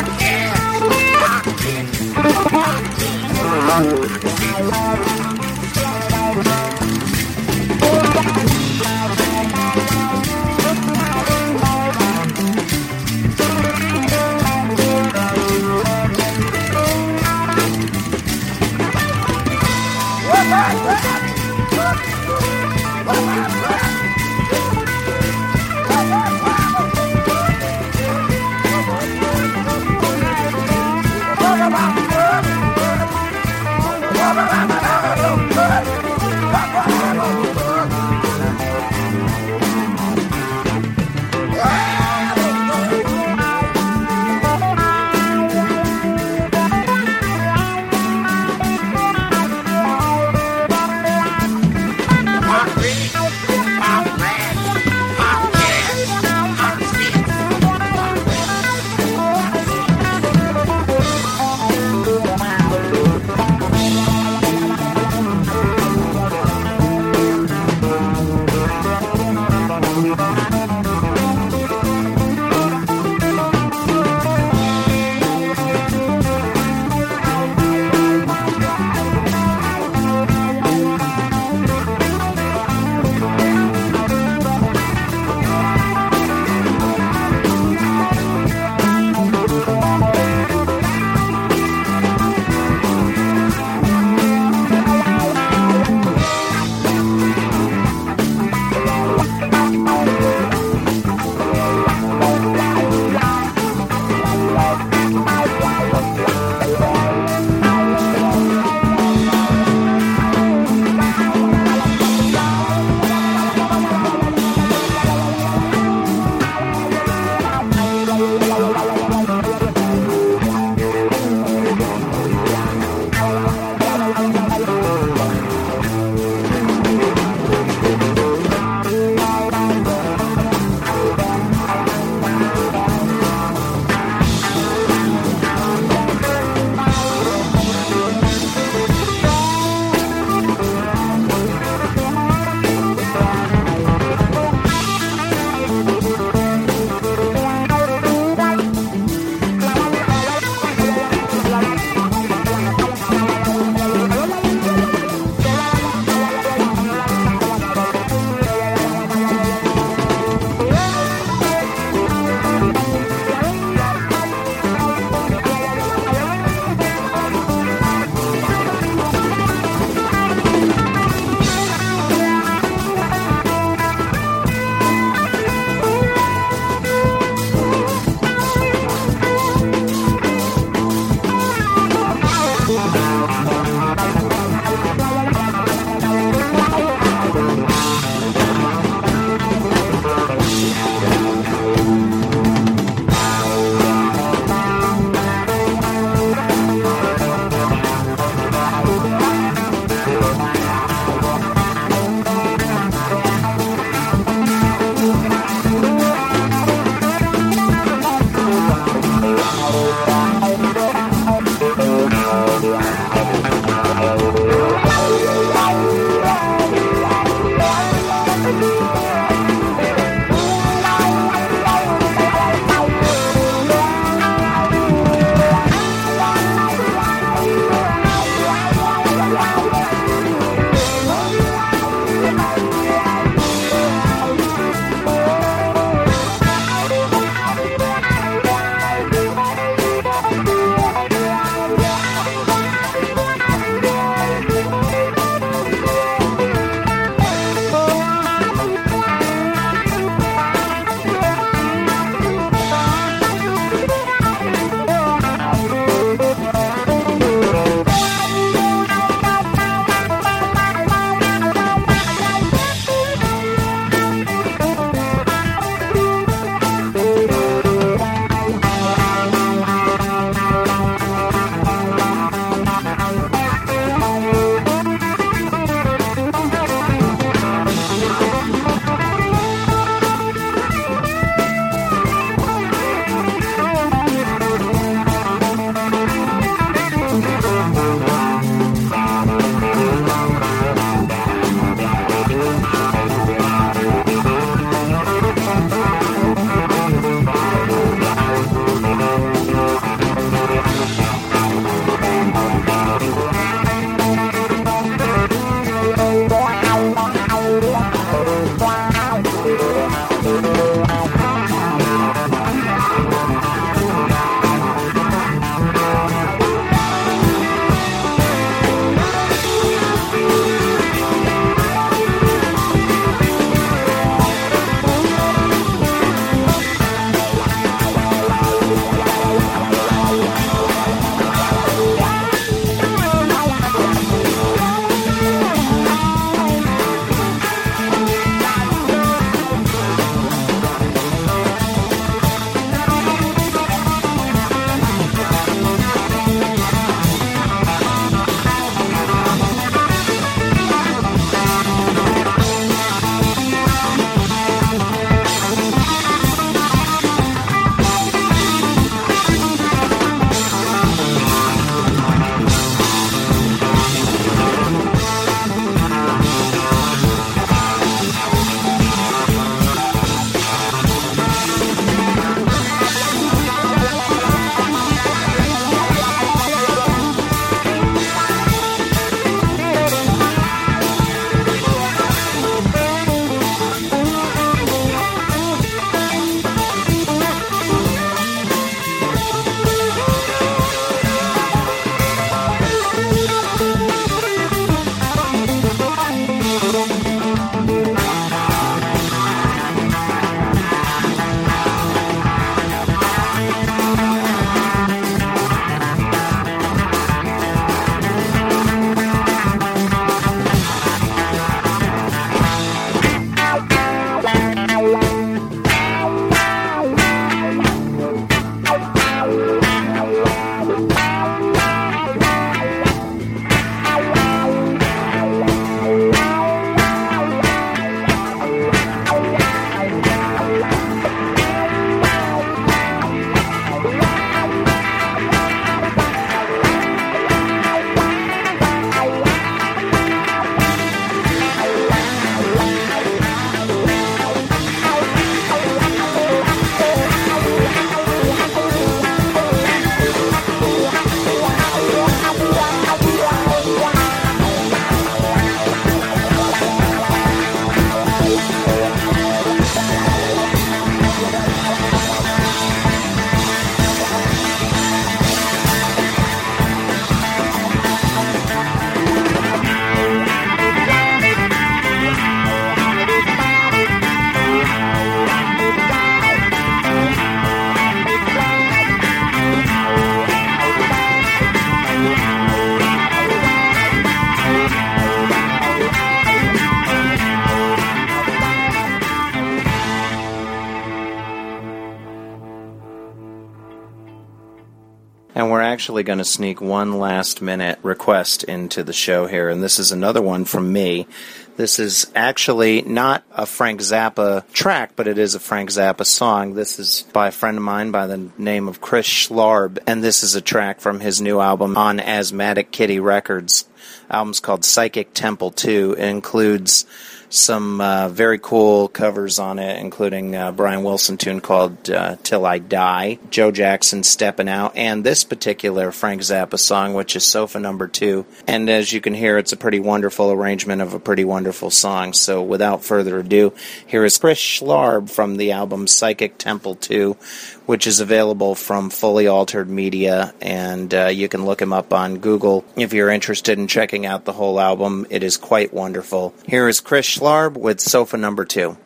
And we're actually going to sneak one last-minute request into the show here, and this is another one from me. This is actually not a Frank Zappa track, but it is a Frank Zappa song. This is by a friend of mine by the name of Chris Schlarb, and this is a track from his new album on Asthmatic Kitty Records. The album's called Psychic Temple 2. It includes some very cool covers on it, including Brian Wilson tune called Till I Die, Joe Jackson Steppin' Out, and this particular Frank Zappa song, which is Sofa Number 2. And as you can hear, it's a pretty wonderful arrangement of a pretty wonderful song. So without further ado, here is Chris Schlarb from the album Psychic Temple 2, which is available from Fully Altered Media, and you can look him up on Google if you're interested in checking out the whole album. It is quite wonderful. Here is Chris Schlarb with Sofa Number 2.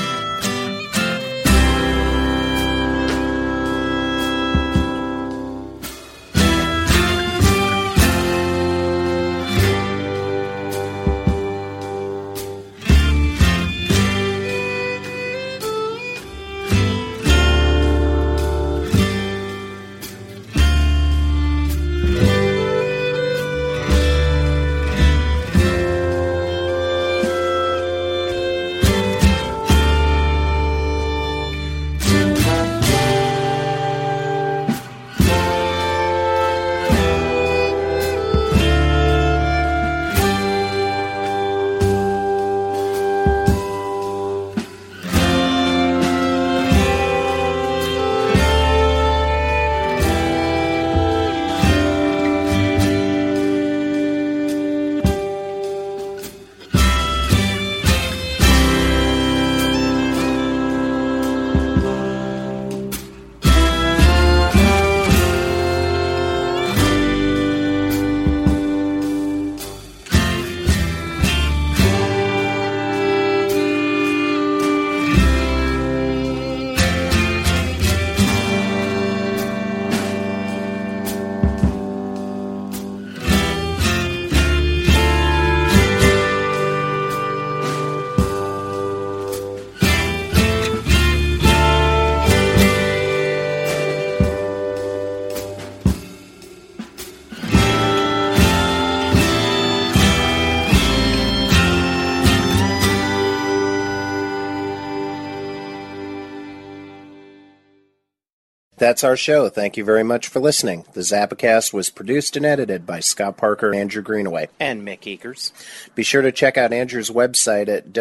That's our show. Thank you very much for listening. The Zappacast was produced and edited by Scott Parker, Andrew Greenaway, and Mick Eakers. Be sure to check out Andrew's website at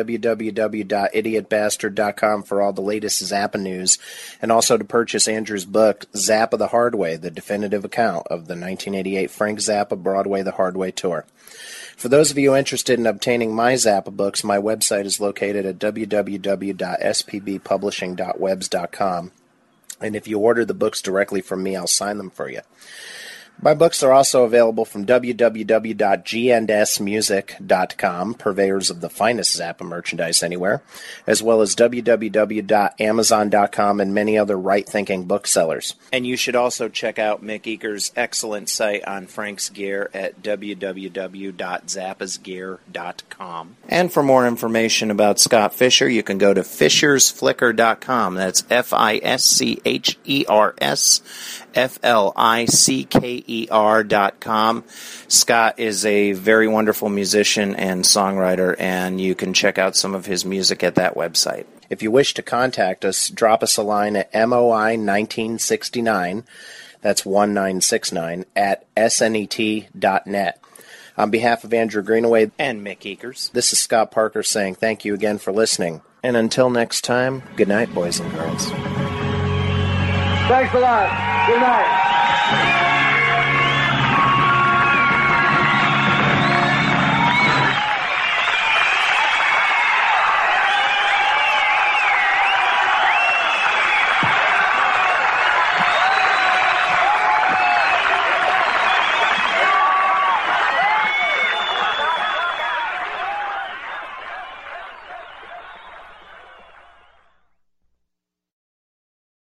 www.idiotbastard.com for all the latest Zappa news, and also to purchase Andrew's book, Zappa the Hard Way, the definitive account of the 1988 Frank Zappa Broadway the Hard Way tour. For those of you interested in obtaining my Zappa books, my website is located at www.spbpublishing.webs.com. And if you order the books directly from me, I'll sign them for you. My books are also available from www.gsmusic.com, purveyors of the finest Zappa merchandise anywhere, as well as www.amazon.com and many other right-thinking booksellers. And you should also check out Mick Eakers' excellent site on Frank's gear at www.zappasgear.com. And for more information about Scott Fisher, you can go to fishersflicker.com. That's FISCHERSFLICKER.com. Scott is a very wonderful musician and songwriter, and you can check out some of his music at that website. If you wish to contact us, drop us a line at MOI1969, that's 1969, at SNET.net. On behalf of Andrew Greenaway and Mick Eakers, this is Scott Parker saying thank you again for listening. And until next time, good night, boys and girls. Thanks a lot. Good night.